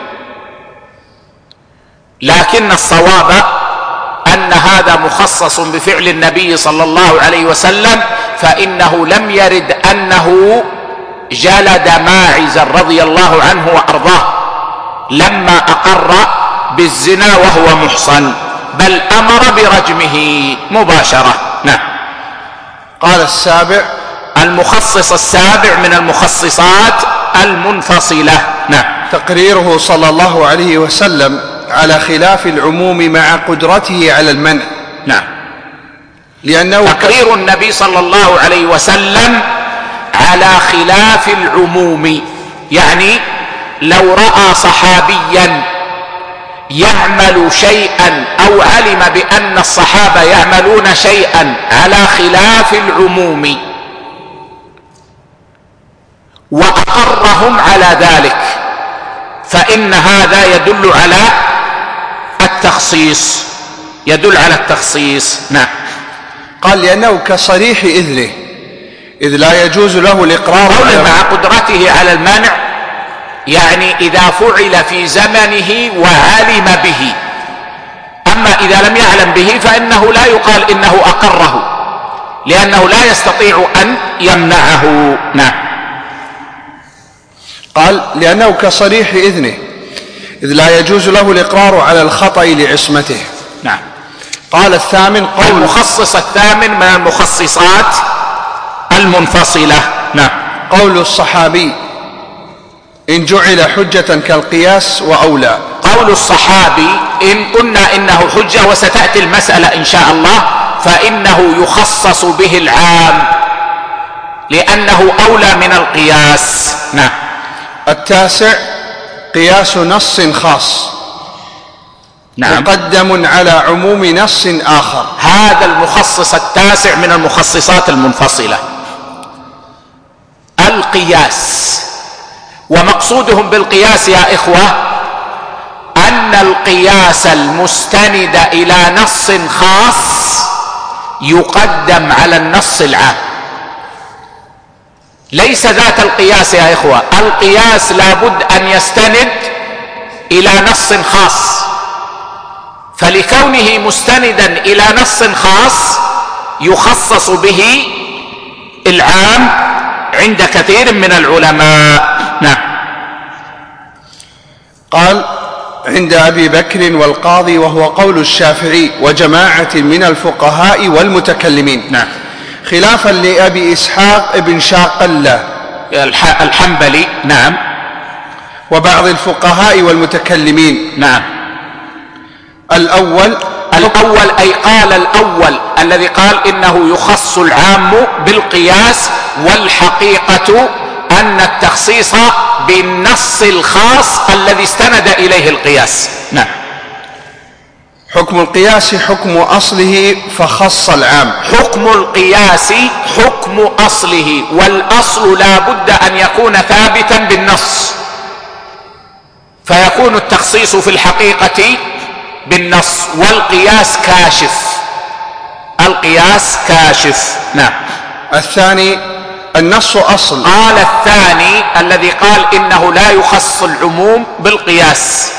لكن الصواب أن هذا مخصص بفعل النبي صلى الله عليه وسلم، فإنه لم يرد أنه جلد ماعزا رضي الله عنه وأرضاه لما أقر بالزنا وهو محصن، بل أمر برجمه مباشرة. نعم. قال السابع المخصص السابع من المخصصات المنفصلة. نعم. تقريره صلى الله عليه وسلم على خلاف العموم مع قدرته على المنع. نعم. لأنه تقرير النبي صلى الله عليه وسلم على خلاف العموم، يعني لو رأى صحابيا يعمل شيئا أو علم بأن الصحابة يعملون شيئا على خلاف العموم وأقرهم على ذلك، فإن هذا يدل على التخصيص، يدل على التخصيص. نعم. قال لأنه كصريح إذنه، إذ لا يجوز له الإقرار مع قدرته على المنع، يعني إذا فعل في زمنه وعلم به. أما إذا لم يعلم به فإنه لا يقال إنه أقره، لأنه لا يستطيع أن يمنعه. نعم. قال لأنه كصريح إذنه، إذ لا يجوز له الإقرار على الخطأ لعصمته. نعم. قال الثامن قول المخصص الثامن من المخصصات المنفصلة. نعم. قول الصحابي إن جعل حجة كالقياس وأولى. قول الصحابي إن قلنا إنه حجة، وستأتي المسألة إن شاء الله، فإنه يخصص به العام لأنه أولى من القياس. نعم. التاسع قياس نص خاص نعم. مقدم على عموم نص آخر. هذا المخصص التاسع من المخصصات المنفصلة، القياس. ومقصودهم بالقياس يا إخوة أن القياس المستند إلى نص خاص يقدم على النص العام، ليس ذات القياس يا إخوة. القياس لابد أن يستند إلى نص خاص، فلكونه مستندا إلى نص خاص يخصص به العام عند كثير من العلماء. نعم. قال عند أبي بكر والقاضي، وهو قول الشافعي وجماعة من الفقهاء والمتكلمين. نعم. خلافا لأبي إسحاق ابن شاقلة الحنبلي. نعم. وبعض الفقهاء والمتكلمين. نعم. الأول الأول أي قال الأول الذي قال إنه يخص العام بالقياس، والحقيقة أن التخصيص بالنص الخاص الذي استند إليه القياس. نعم. حكم القياس حكم أصله فخص العام. حكم القياس حكم أصله، والأصل لا بد أن يكون ثابتا بالنص، فيكون التخصيص في الحقيقة بالنص، والقياس كاشف. القياس كاشف. نعم. الثاني النص أصل. قال الثاني الذي قال إنه لا يخص العموم بالقياس: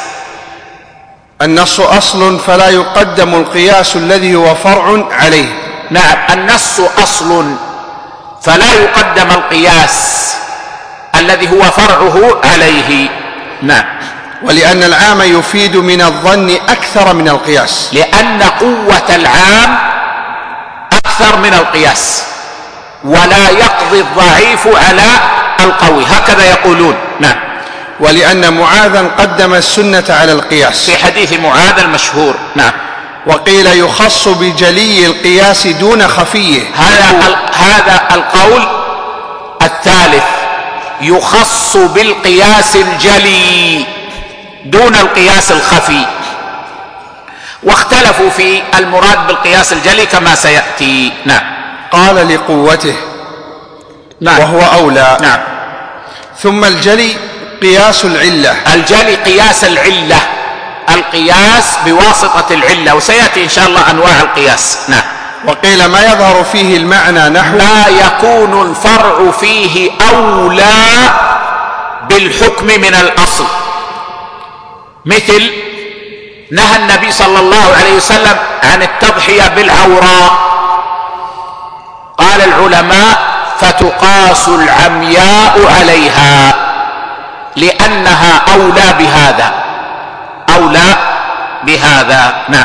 النص أصل فلا يقدم القياس الذي هو فرع عليه. نعم، النص أصل فلا يقدم القياس الذي هو فرعه عليه. نعم. ولأن العام يفيد من الظن أكثر من القياس، لأن قوة العام أكثر من القياس، ولا يقضي الضعيف على القوي، هكذا يقولون. نعم. ولأن معاذا قدم السنة على القياس في حديث معاذ المشهور. نعم. وقيل يخص بجلي القياس دون خفيه. هذا هذا القول الثالث، يخص بالقياس الجلي دون القياس الخفي، واختلفوا في المراد بالقياس الجلي كما سيأتي. نعم. قال لقوته. نعم. وهو أولى. نعم. ثم الجلي قياس العلة. الجلي قياس العلة، القياس بواسطة العلة، وسيأتي إن شاء الله أنواع القياس. نعم. وقيل ما يظهر فيه المعنى نحو لا يكون الفرع فيه أولى بالحكم من الأصل، مثل نهى النبي صلى الله عليه وسلم عن التضحية بالعوراء، قال العلماء فتقاس العمياء عليها لأنها أولى بهذا، أولى بهذا. نعم.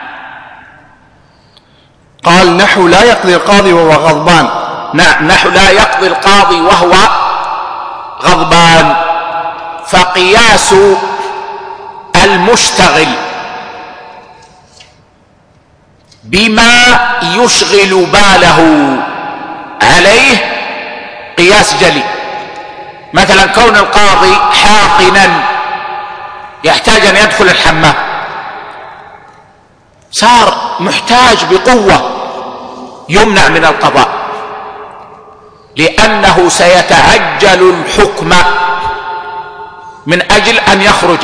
قال نحو لا يقضي القاضي وهو غضبان. نعم، نحو لا يقضي القاضي وهو غضبان، فقياس المشتغل بما يشغل باله عليه قياس جلي. مثلا كون القاضي حاقنا يحتاج أن يدخل الحمام، صار محتاج بقوة، يمنع من القضاء لأنه سيتعجل الحكم من أجل أن يخرج،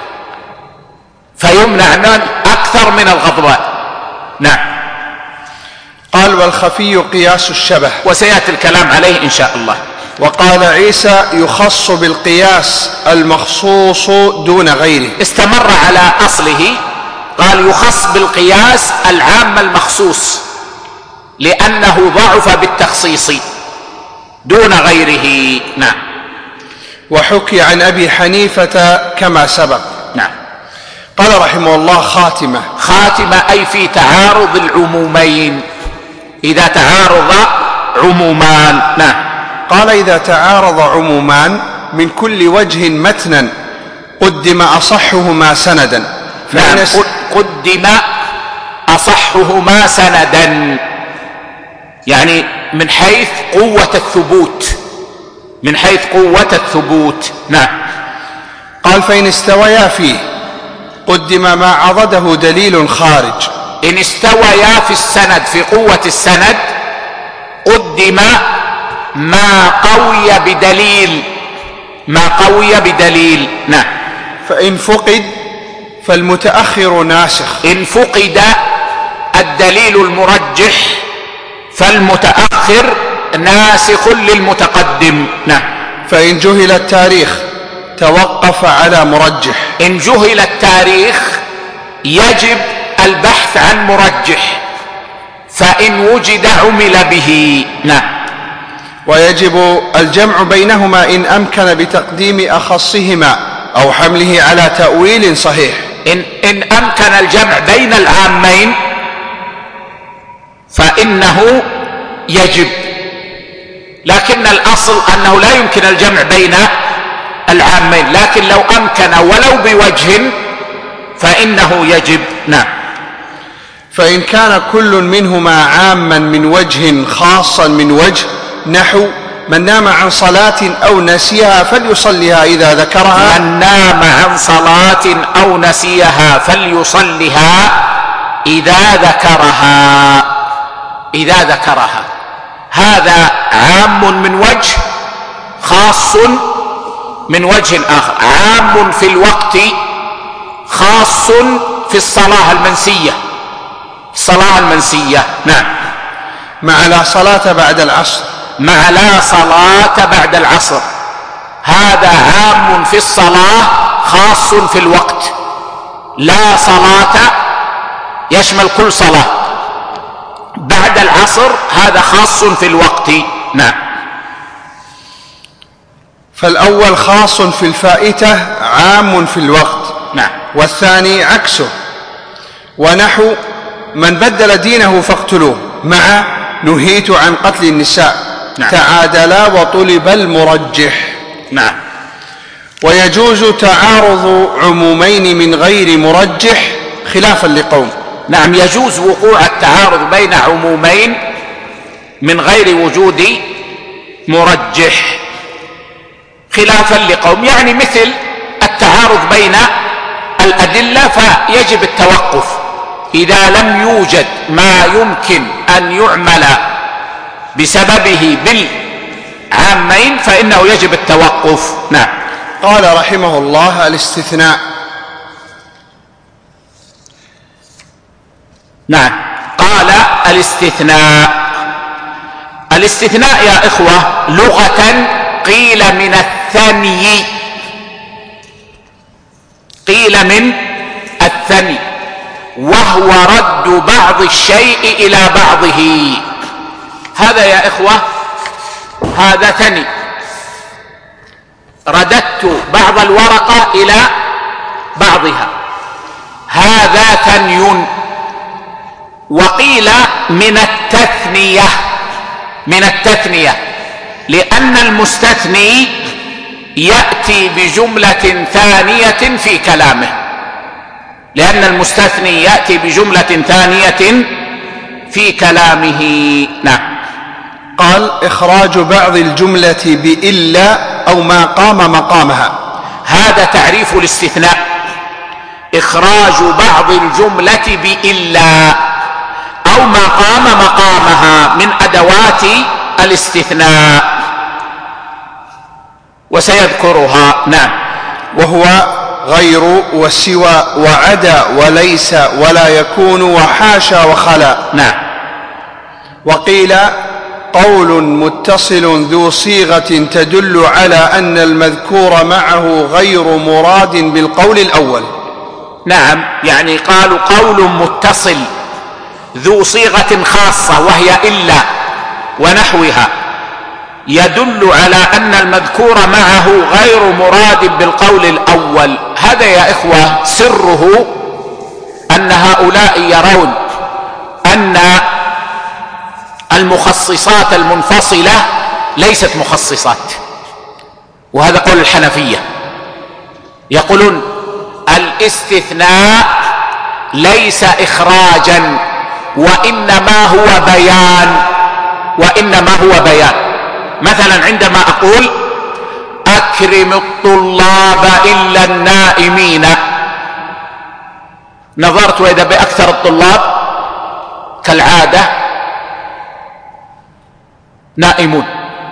فيمنع من أكثر من الغضبان. نعم. قال والخفي قياس الشبه، وسيأتي الكلام عليه إن شاء الله. وقال عيسى يخص بالقياس المخصوص دون غيره. استمر على أصله، قال يخص بالقياس العام المخصوص لأنه ضعف بالتخصيص دون غيره. نعم. وحكي عن أبي حنيفة كما سبق. نعم. قال رحمه الله خاتمة. خاتمة أي في تعارض العمومين، إذا تعارض عمومان. نعم. قال إذا تعارض عمومان من كل وجه متنا قدم أصحهما سندا. نعم. قدم أصحهما سندا، يعني من حيث قوة الثبوت، من حيث قوة الثبوت. نعم. قال فإن استويا فيه قدم ما عضده دليل خارج. إن استويا في السند، في قوة السند، قدم ما قوي بدليل، ما قوي بدليل. نعم. فإن فقد فالمتأخر ناسخ. إن فقد الدليل المرجح فالمتأخر ناسخ للمتقدم. نعم. فإن جهل التاريخ توقف على مرجح. إن جهل التاريخ يجب البحث عن مرجح، فإن وجد عمل به. نعم. ويجب الجمع بينهما إن أمكن بتقديم أخصهما أو حمله على تأويل صحيح. إن, إن أمكن الجمع بين العامين فإنه يجب، لكن الأصل أنه لا يمكن الجمع بين العامين، لكن لو أمكن ولو بوجه فإنه يجب. نعم. فإن كان كل منهما عاما من وجه خاصا من وجه، نحو من نام عن صلاة أو نسيها فليصلها إذا ذكرها. من نام عن صلاة أو نسيها فليصلها إذا ذكرها. إذا ذكرها هذا عام من وجه، خاص من وجه آخر. عام في الوقت، خاص في الصلاة المنسية. الصلاة المنسية. نعم. مع لا صلاة بعد العصر. مع لا صلاة بعد العصر، هذا عام في الصلاة، خاص في الوقت. لا صلاة يشمل كل صلاة، بعد العصر هذا خاص في الوقت. نعم. فالأول خاص في الفائتة عام في الوقت. نعم. والثاني عكسه. ونحو من بدل دينه فاقتلوه، مع نهيت عن قتل النساء. نعم. تعادلا وطلب المرجح. نعم. ويجوز تعارض عمومين من غير مرجح خلافا لقوم. نعم، يجوز وقوع التعارض بين عمومين من غير وجود مرجح خلافا لقوم، يعني مثل التعارض بين الأدلة فيجب التوقف إذا لم يوجد ما يمكن أن يعمل بسببه بالعامين فإنه يجب التوقف. نعم. قال رحمه الله: الاستثناء. نعم. قال الاستثناء. الاستثناء يا إخوة لغة قيل من الثني، قيل من الثني، وهو رد بعض الشيء إلى بعضه. هذا يا إخوة هذا ثني، رددت بعض الورقة إلى بعضها، هذا ثني. وقيل من التثنية، من التثنية لأن المستثني يأتي بجملة ثانية في كلامه، لأن المستثني يأتي بجملة ثانية في كلامه. نعم. قال: إخراج بعض الجملة بإلا أو ما قام مقامها. هذا تعريف الاستثناء، إخراج بعض الجملة بإلا أو ما قام مقامها من أدوات الاستثناء، وسيذكرها. نعم. وهو غير وسوى وعدا وليس ولا يكون وحاشا وخلا. نعم. وقيل: قول متصل ذو صيغة تدل على أن المذكور معه غير مراد بالقول الأول. نعم، يعني قالوا قول متصل ذو صيغة خاصة وهي إلا ونحوها يدل على أن المذكور معه غير مراد بالقول الأول. هذا يا إخوة سره أن هؤلاء يرون أن المخصصات المنفصلة ليست مخصصات، وهذا قول الحنفية، يقولون الاستثناء ليس إخراجا وإنما هو بيان، وإنما هو بيان. مثلا عندما أقول أكرم الطلاب إلا النائمين، نظرت وإذا بأكثر الطلاب كالعادة نائمون،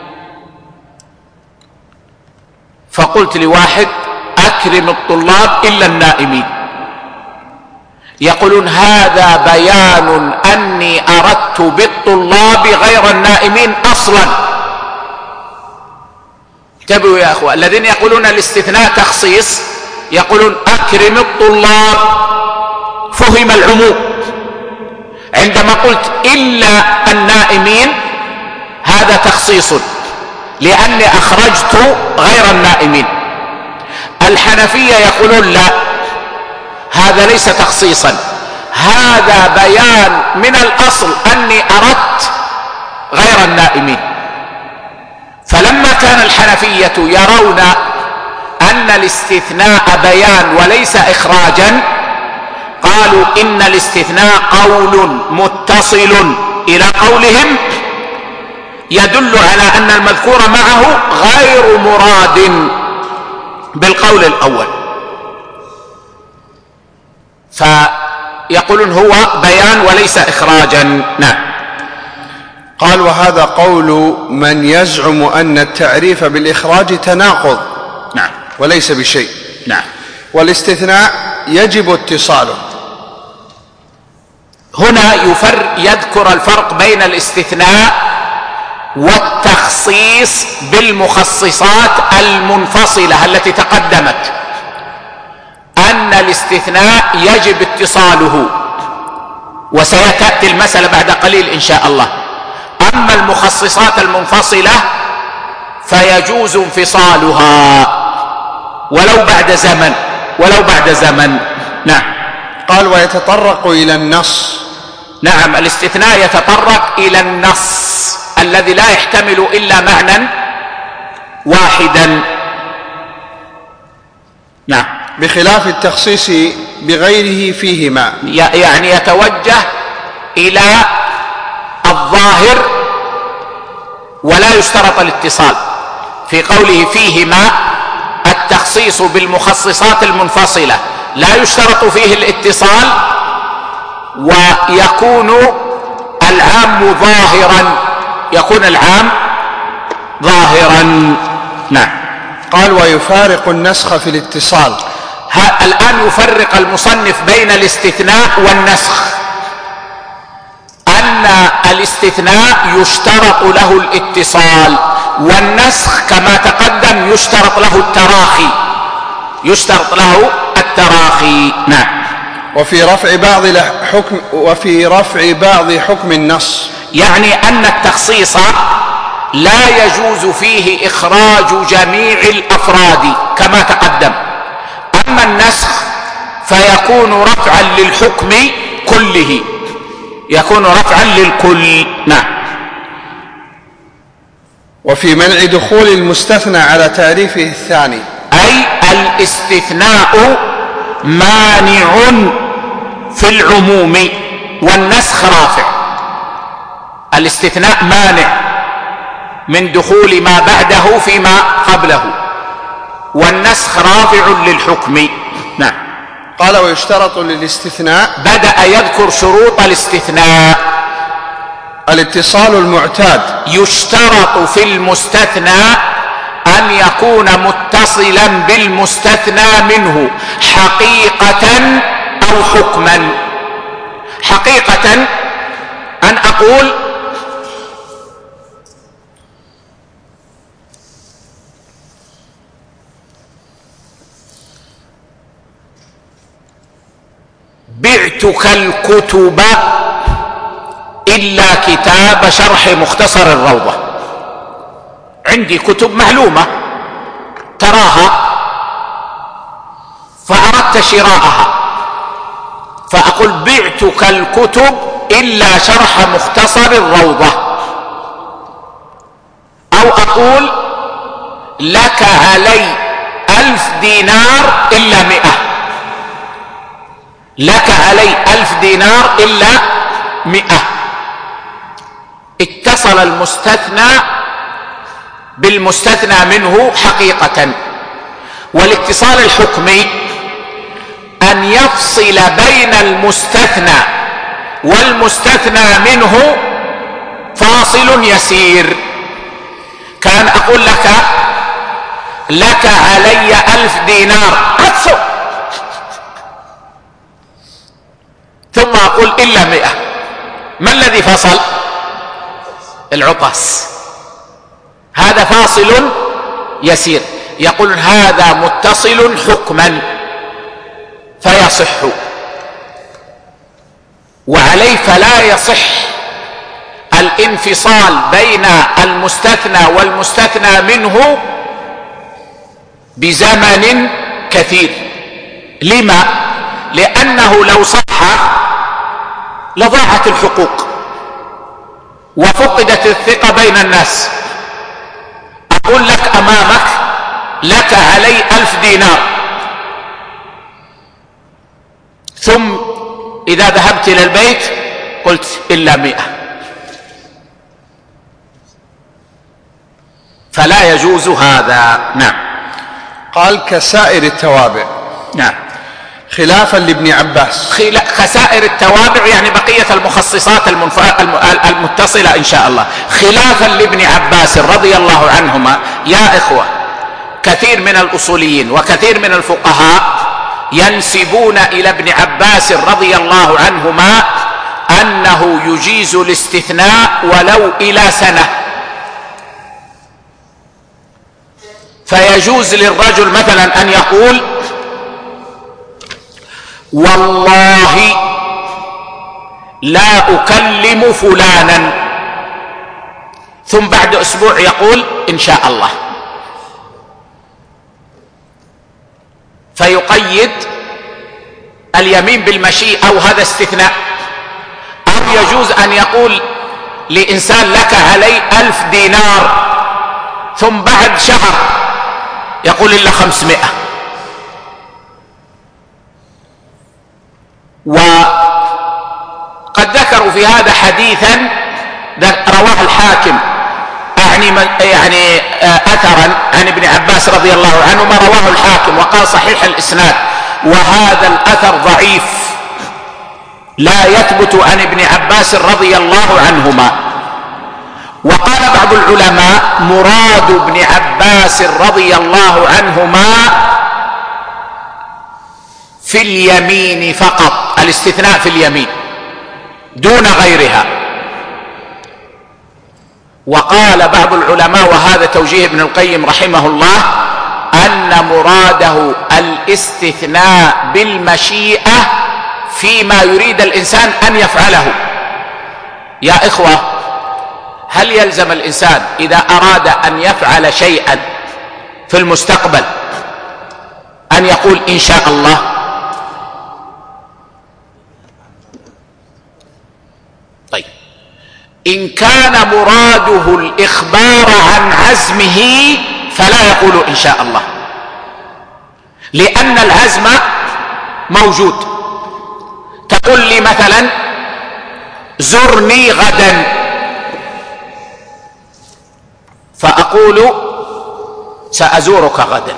فقلت لواحد أكرم الطلاب إلا النائمين، يقولون هذا بيان أني أردت بالطلاب غير النائمين أصلا. انتبهوا يا أخوة، الذين يقولون الاستثناء تخصيص يقولون أكرم الطلاب فهم العموم، عندما قلت إلا النائمين هذا تخصيص لأني أخرجت غير النائمين. الحنفية يقولون لا، هذا ليس تخصيصا، هذا بيان من الأصل أني أردت غير النائمين. فلما كان الحنفية يرون أن الاستثناء بيان وليس إخراجا، قالوا إن الاستثناء قول متصل إلى قولهم يدل على أن المذكور معه غير مراد بالقول الأول، فيقولون هو بيان وليس إخراجا. نعم. قال: وهذا قول من يزعم أن التعريف بالإخراج تناقض. نعم. وليس بشيء. نعم. والاستثناء يجب اتصاله. هنا يفر يذكر الفرق بين الاستثناء والتخصيص بالمخصصات المنفصلة التي تقدمت، أن الاستثناء يجب اتصاله، وسيتأتي المسألة بعد قليل إن شاء الله. أما المخصصات المنفصلة فيجوز انفصالها ولو بعد زمن ولو بعد زمن. نعم. قال: ويتطرق إلى النص. نعم، الاستثناء يتطرق إلى النص الذي لا يحتمل إلا معنى واحدا. نعم. بخلاف التخصيص بغيره فيهما، يعني يتوجه إلى الظاهر ولا يشترط الاتصال. في قوله فيهما التخصيص بالمخصصات المنفصلة لا يشترط فيه الاتصال، ويكون العام ظاهرا يكون العام ظاهرا. نعم. قال: ويفارق النسخ في الاتصال. الآن يفرق المصنف بين الاستثناء والنسخ، أن الاستثناء يشترط له الاتصال، والنسخ كما تقدم يشترط له التراخي يشترط له التراخي. نعم. وفي رفع بعض حكم وفي رفع بعض حكم النص، يعني أن التخصيص لا يجوز فيه إخراج جميع الأفراد كما تقدم، أما النسخ فيكون رفعا للحكم كله، يكون رفعا للكل. نعم. وفي منع دخول المستثنى على تعريفه الثاني، أي الاستثناء مانع في العموم والنسخ رافع. الاستثناء مانع من دخول ما بعده فيما قبله، والنسخ رافع للحكم. نعم. قال: ويشترط للاستثناء. بدأ يذكر شروط الاستثناء. الاتصال المعتاد. يشترط في المستثنى أن يكون متصلا بالمستثنى منه حقيقة أو حكما. حقيقة أن أقول بعتك الكتب إلا كتاب شرح مختصر الروضة. عندي كتب معلومة تراها فأردت شراءها، فأقول بعتك الكتب إلا شرح مختصر الروضة، أو أقول لك علي ألف دينار إلا مئة، لك علي ألف دينار إلا مئة. اتصل المستثنى بالمستثنى منه حقيقة. والاتصال الحكمي أن يفصل بين المستثنى والمستثنى منه فاصل يسير. كان أقول لك لك علي ألف دينار أكثر، ثم أقول إلا مئة. ما الذي فصل؟ العطس. هذا فاصل يسير. يقول هذا متصل حكما فيصح، وعليه فلا يصح الانفصال بين المستثنى والمستثنى منه بزمن كثير. لما؟ لأنه لو صح لضاعت الحقوق وفقدت الثقة بين الناس. أقول لك أمامك لك علي ألف دينار، ثم إذا ذهبت إلى البيت قلت إلا مئة، فلا يجوز هذا. نعم. قال كسائر التوابع. نعم. خلافا لابن عباس. خسائر التوابع يعني بقية المخصصات المتصلة إن شاء الله. خلافا لابن عباس رضي الله عنهما، يا إخوة، كثير من الأصوليين وكثير من الفقهاء ينسبون إلى ابن عباس رضي الله عنهما أنه يجيز الاستثناء ولو إلى سنة، فيجوز للرجل مثلا أن يقول والله لا أكلم فلانا، ثم بعد أسبوع يقول إن شاء الله، فيقيد اليمين بالمشيئة أو هذا استثناء. أو يجوز أن يقول لإنسان لك علي ألف دينار، ثم بعد شهر يقول إلا خمسمائة. وقد ذكروا في هذا حديثا رواه الحاكم، يعني يعني أثرا عن ابن عباس رضي الله عنه، ما رواه الحاكم وقال صحيح الإسناد، وهذا الأثر ضعيف لا يثبت عن ابن عباس رضي الله عنهما. وقال بعض العلماء مراد ابن عباس رضي الله عنهما في اليمين فقط، الاستثناء في اليمين دون غيرها. وقال بعض العلماء، وهذا توجيه ابن القيم رحمه الله، أن مراده الاستثناء بالمشيئة فيما يريد الإنسان أن يفعله. يا إخوة، هل يلزم الإنسان إذا أراد أن يفعل شيئا في المستقبل أن يقول إن شاء الله؟ طيب، إن كان مراده الإخبار عن عزمه فلا يقول إن شاء الله، لأن العزم موجود. تقول لي مثلا زرني غدا، فأقول سأزورك غدا،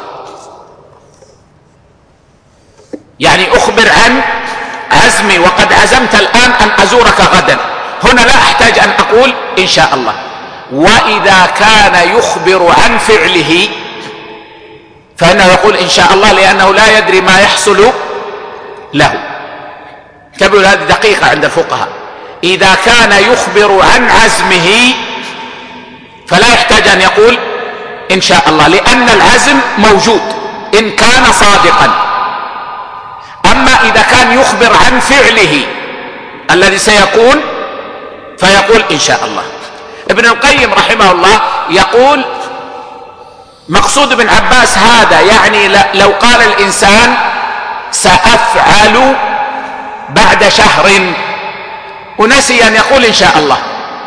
يعني أخبر عن عزمي وقد عزمت الآن أن أزورك غدا. هنا لا أحتاج أن أقول إن شاء الله. وإذا كان يخبر عن فعله فإنه يقول إن شاء الله، لأنه لا يدري ما يحصل له. تبدو هذه دقيقة عند الفقهاء. إذا كان يخبر عن عزمه فلا يحتاج أن يقول إن شاء الله، لأن العزم موجود إن كان صادقا. أما إذا كان يخبر عن فعله الذي سيكون فيقول إن شاء الله. ابن القيم رحمه الله يقول مقصود ابن عباس هذا، يعني لو قال الإنسان سأفعل بعد شهر ونسي أن يقول إن شاء الله،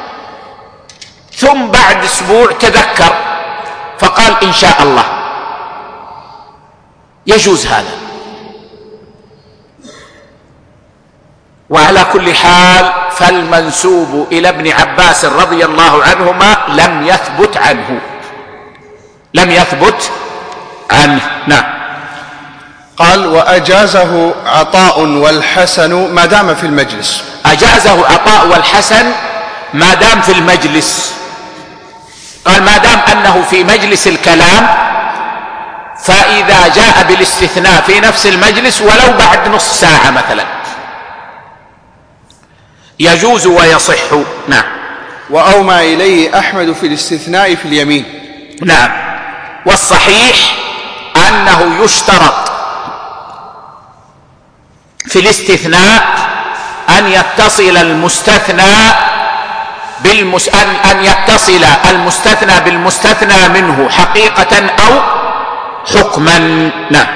ثم بعد أسبوع تذكر فقال إن شاء الله، يجوز هذا. وعلى كل حال فالمنسوب إلى ابن عباس رضي الله عنهما لم يثبت عنه، لم يثبت عنه. نعم. قال وأجازه عطاء والحسن ما دام في المجلس. أجازه عطاء والحسن ما دام في المجلس. قال ما دام أنه في مجلس الكلام، فإذا جاء بالاستثناء في نفس المجلس ولو بعد نصف ساعة مثلا يجوز ويصح. نعم. وأومى إليه أحمد في الاستثناء في اليمين. نعم. والصحيح أنه يشترط في الاستثناء أن يتصل المستثنى بالمس... أن... أن يتصل المستثنى بالمستثنى منه حقيقة أو حكما. نعم.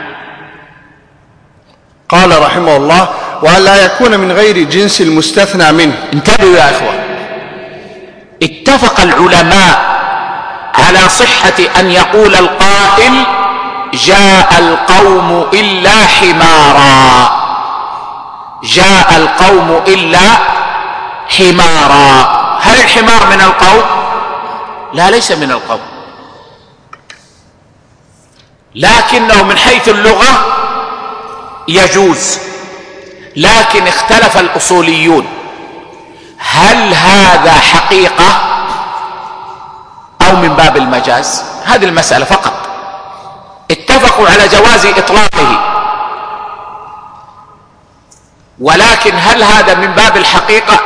قال رحمه الله وأن لا يكون من غير جنس المستثنى منه. انتبهوا يا أخوة، اتفق العلماء على صحة أن يقول القائل جاء القوم إلا حمارا، جاء القوم إلا حمارا. هل الحمار من القوم؟ لا، ليس من القوم، لكنه من حيث اللغة يجوز. لكن اختلف الأصوليون هل هذا حقيقة أو من باب المجاز؟ هذه المسألة فقط. اتفقوا على جواز إطلاقه، ولكن هل هذا من باب الحقيقة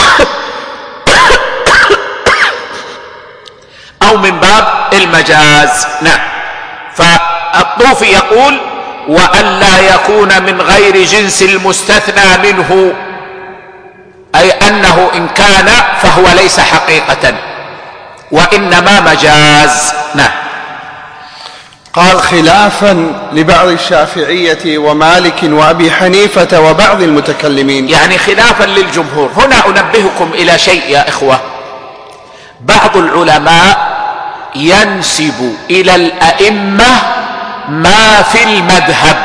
أو من باب المجاز؟ نعم. فالطوفي يقول وأن لا يكون من غير جنس المستثنى منه، أي أنه إن كان فهو ليس حقيقة وإنما مجاز. نعم. قال خلافا لبعض الشافعية ومالك وأبي حنيفة وبعض المتكلمين، يعني خلافا للجمهور. هنا أنبهكم إلى شيء يا إخوة، بعض العلماء ينسب إلى الأئمة ما في المذهب،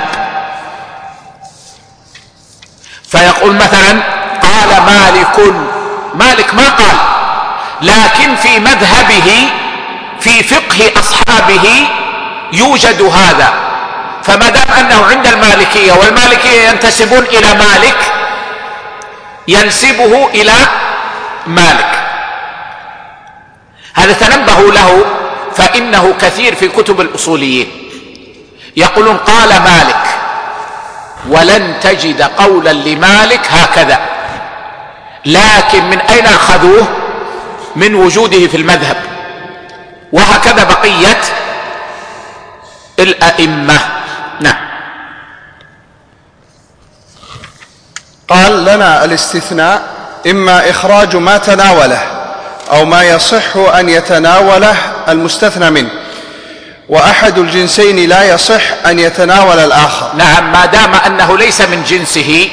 فيقول مثلا قال مالك، مالك ما قال، لكن في مذهبه في فقه أصحابه يوجد هذا، فما دام أنه عند المالكية والمالكية ينتسبون إلى مالك ينسبه إلى مالك. هذا تنبهوا له، فإنه كثير في كتب الأصوليين يقولون قال مالك، ولن تجد قولا لمالك هكذا، لكن من أين أخذوه؟ من وجوده في المذهب. وهكذا بقية الأئمة. نعم. قال لنا الاستثناء إما إخراج ما تناوله أو ما يصح أن يتناوله المستثنى منه، وأحد الجنسين لا يصح أن يتناول الآخر. نعم، ما دام أنه ليس من جنسه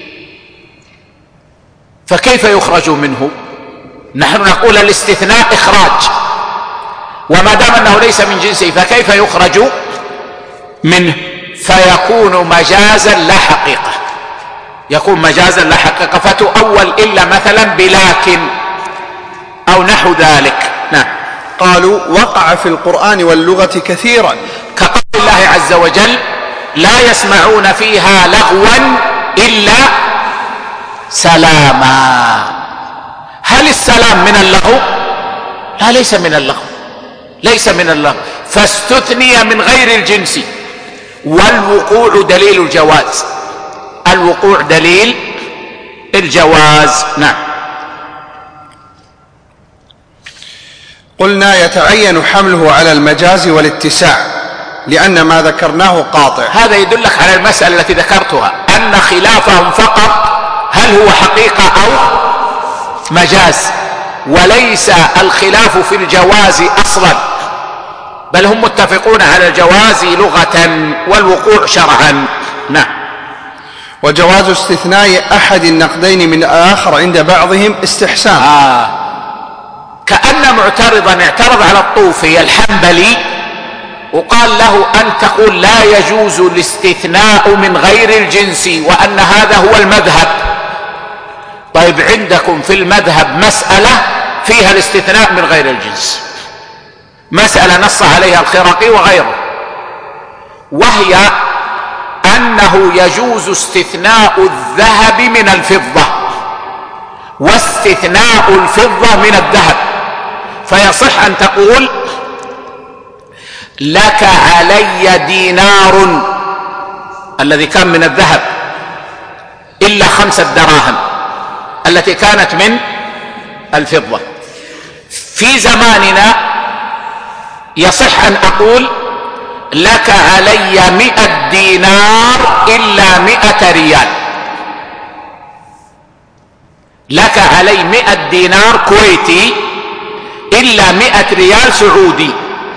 فكيف يخرج منه؟ نحن نقول الاستثناء إخراج، وما دام أنه ليس من جنسه فكيف يخرج منه؟ فيكون مجازا لا حقيقة، يكون مجازا لا حقيقة، فتؤول إلا مثلا بلكن أو نحو ذلك. نعم. قالوا وقع في القرآن واللغة كثيرا، كقول الله عز وجل لا يسمعون فيها لغوا إلا سلاما. هل السلام من اللغو؟ لا، ليس من اللغو، ليس من اللغو، فاستثني من غير الجنس. والوقوع دليل الجواز، الوقوع دليل الجواز. نعم. قلنا يتعين حمله على المجاز والاتساع لأن ما ذكرناه قاطع. هذا يدلك على المسألة التي ذكرتها، أن خلافهم فقط هل هو حقيقة أو مجاز، وليس الخلاف في الجواز أصلا، بل هم متفقون على الجواز لغة والوقوع شرعا. نعم. وجواز استثناء أحد النقدين من الآخر عند بعضهم استحسان. آه. كأن معترضا اعترض على الطوفي الحنبلي وقال له أن تقول لا يجوز الاستثناء من غير الجنس وأن هذا هو المذهب. طيب عندكم في المذهب مسألة فيها الاستثناء من غير الجنس، مسألة نص عليها الخرقي وغيره، وهي أنه يجوز استثناء الذهب من الفضة واستثناء الفضة من الذهب، فيصح أن تقول لك علي دينار الذي كان من الذهب إلا خمسة دراهم التي كانت من الفضة. في زماننا يصح أن أقول لك علي مئة دينار إلا مئة ريال، لك علي مئة دينار كويتي إلا مئة ريال سعودي.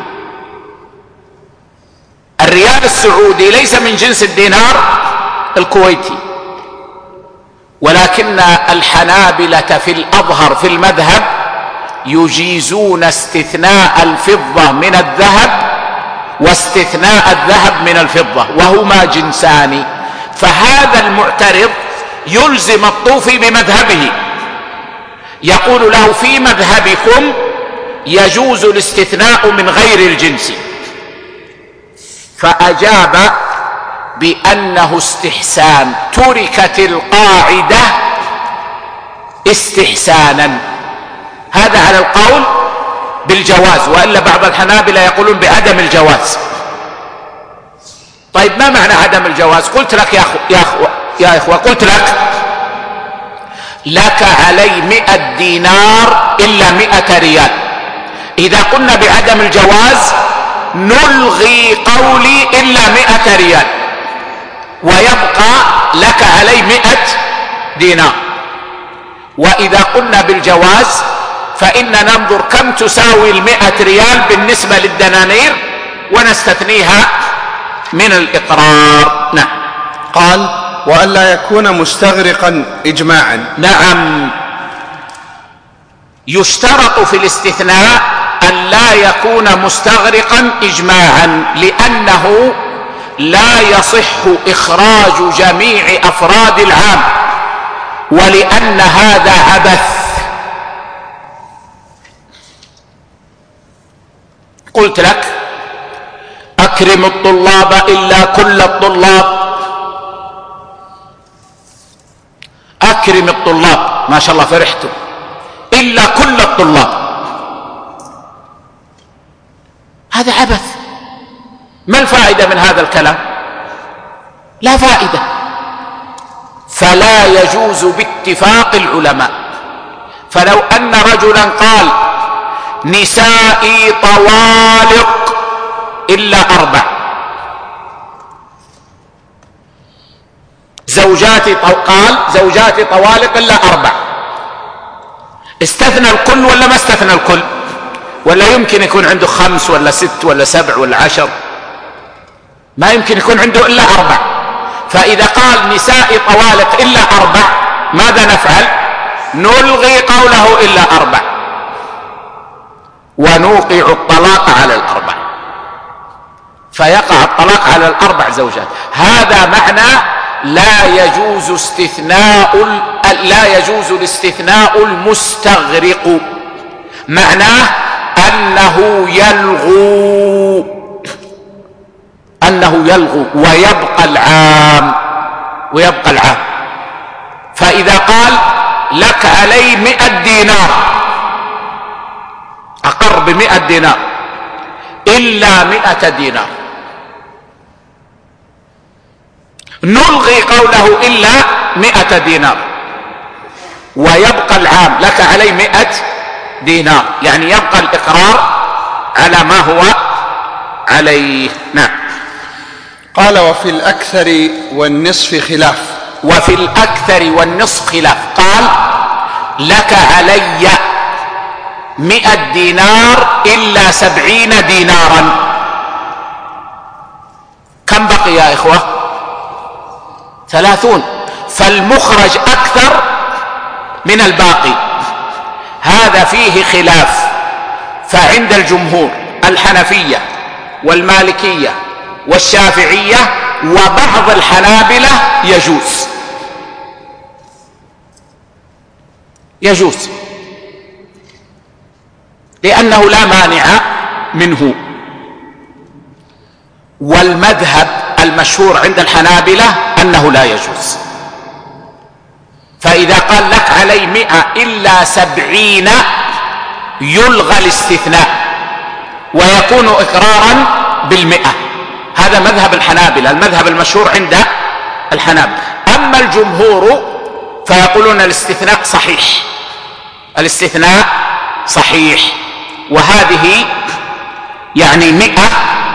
الريال السعودي ليس من جنس الدينار الكويتي، ولكن الحنابلة في الأظهر في المذهب يجيزون استثناء الفضة من الذهب واستثناء الذهب من الفضة وهما جنسان، فهذا المعترض يلزم الطوفي بمذهبه، يقول له في مذهبكم يجوز الاستثناء من غير الجنس، فأجاب بأنه استحسان، تركت القاعدة استحسانا. هذا على القول بالجواز، وإلا بعض الحنابلة يقولون بعدم الجواز. طيب ما معنى عدم الجواز؟ قلت لك يا أخوة يا أخوة يا إخوة قلت لك لك علي مئة دينار إلا مئة ريال. إذا قلنا بعدم الجواز نلغي قولي إلا مئة ريال ويبقى لك علي مئة دينار. وإذا قلنا بالجواز فإن ننظر كم تساوي المئة ريال بالنسبة للدنانير ونستثنيها من الإقرار. نعم. قال: وألا يكون مستغرقا إجماعا. نعم، يشترط في الاستثناء أن لا يكون مستغرقا إجماعا، لأنه لا يصح إخراج جميع أفراد العام، ولأن هذا عبث. قلت لك أكرم الطلاب إلا كل الطلاب، أكرم الطلاب ما شاء الله فرحتم إلا كل الطلاب، هذا عبث. ما الفائدة من هذا الكلام؟ لا فائدة. فلا يجوز باتفاق العلماء. فلو أن رجلا قال نسائي طوالق إلا أربع، زوجاتي قال زوجاتي طوالق إلا أربع، استثنى الكل ولا ما استثنى الكل؟ ولا يمكن يكون عنده خمس ولا ست ولا سبع ولا عشر؟ ما يمكن يكون عنده إلا أربع. فإذا قال نسائي طوالق إلا أربع ماذا نفعل؟ نلغي قوله إلا أربع ونوقع الطلاق على الأربع، فيقع الطلاق على الأربع زوجات. هذا معنى لا يجوز استثناء لا يجوز الاستثناء المستغرق، معناه أنه يلغو أنه يلغو ويبقى العام ويبقى العام. فإذا قال لك علي مئة دينار، أقر بمئة دينار إلا مئة دينار، نلغي قوله إلا مئة دينار ويبقى العام، لك علي مئة دينار، يعني يبقى الإقرار على ما هو عليه. نعم. قال: وفي الأكثر والنصف خلاف. وفي الأكثر والنصف خلاف. قال لك علي مئة دينار إلا سبعين دينارا، كم بقي يا إخوة؟ ثلاثون، فالمخرج أكثر من الباقي. هذا فيه خلاف، فعند الجمهور الحنفية والمالكية والشافعية وبعض الحنابلة يجوز يجوز لأنه لا مانع منه. والمذهب المشهور عند الحنابلة أنه لا يجوز. فإذا قال لك علي مئة إلا سبعين يلغى الاستثناء ويكون إقرارا بالمئة. هذا مذهب الحنابلة، المذهب المشهور عند الحنابلة. أما الجمهور فيقولون الاستثناء صحيح، الاستثناء صحيح، وهذه يعني مئة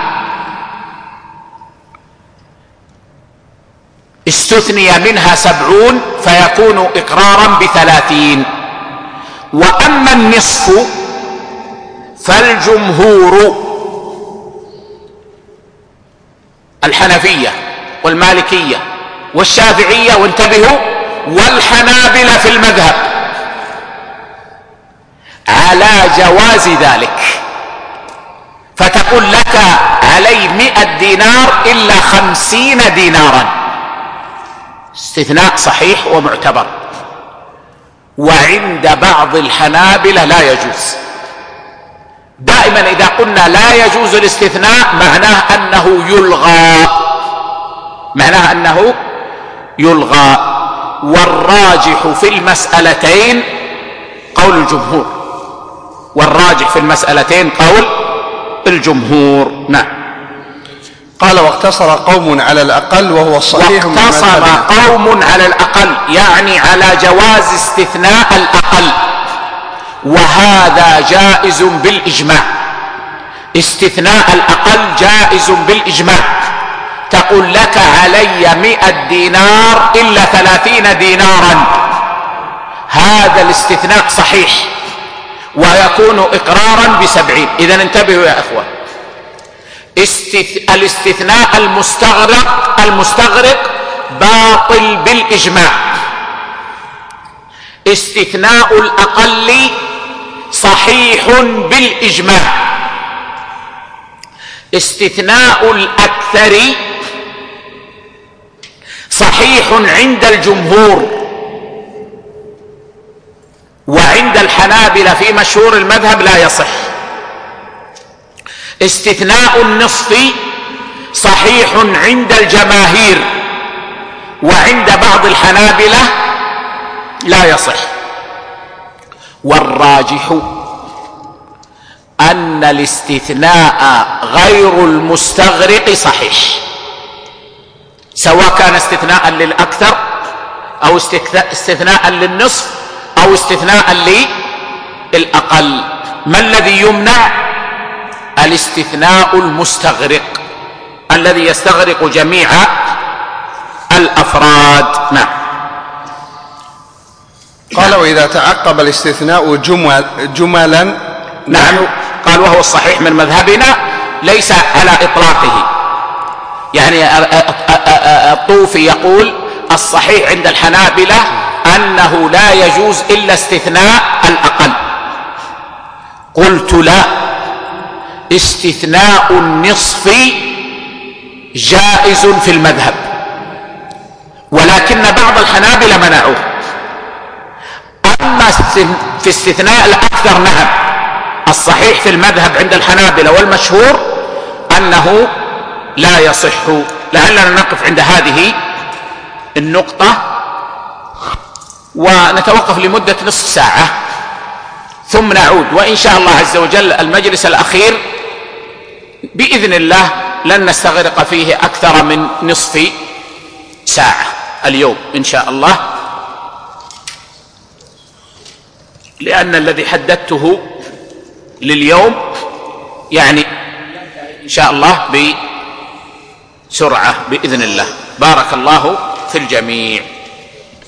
استثني منها سبعون فيكون إقرارا بثلاثين. وأما النصف فالجمهور الحنفية والمالكية والشافعية وانتبهوا والحنابلة في المذهب على جواز ذلك، فتقول لك علي مئة دينار إلا خمسين دينارا، استثناء صحيح ومعتبر. وعند بعض الحنابلة لا يجوز. دائما إذا قلنا لا يجوز الاستثناء معناه أنه يلغى، معناه أنه يلغى. والراجح في المسألتين قول الجمهور، والراجح في المسألتين قول الجمهور. نعم. قال واقتصر قوم على الأقل وهو الصحيح. واقتصر قوم على الأقل يعني على جواز استثناء الأقل، وهذا جائز بالإجماع. استثناء الأقل جائز بالإجماع. تقول لك علي مئة دينار إلا ثلاثين دينارا، هذا الاستثناء صحيح ويكون إقرارا بسبعين. إذن انتبهوا يا أخوة، استث... الاستثناء المستغرق المستغرق باطل بالإجماع. استثناء الأقل صحيح بالإجماع. استثناء الأكثر صحيح عند الجمهور، وعند الحنابلة في مشهور المذهب لا يصح. استثناء النصف صحيح عند الجماهير، وعند بعض الحنابلة لا يصح. والراجح أن الاستثناء غير المستغرق صحيح، سواء كان استثناء للأكثر أو استثناء للنصف أو استثناء للأقل. ما الذي يمنع؟ الاستثناء المستغرق الذي يستغرق جميع الأفراد. نعم. قال وإذا تعقب الاستثناء جمل جملا. نعم. قال وهو الصحيح من مذهبنا ليس على إطلاقه، يعني الطوفي يقول الصحيح عند الحنابلة أنه لا يجوز إلا استثناء الأقل. قلت لا، استثناء النصف جائز في المذهب، ولكن بعض الحنابلة منعوه. أما في استثناء الأكثر نعم، الصحيح في المذهب عند الحنابلة والمشهور أنه لا يصح. لعلنا نقف عند هذه النقطة ونتوقف لمدة نصف ساعة ثم نعود، وإن شاء الله عز وجل المجلس الأخير بإذن الله لن نستغرق فيه أكثر من نصف ساعة اليوم إن شاء الله، لأن الذي حددته لليوم يعني إن شاء الله بسرعة بإذن الله. بارك الله في الجميع.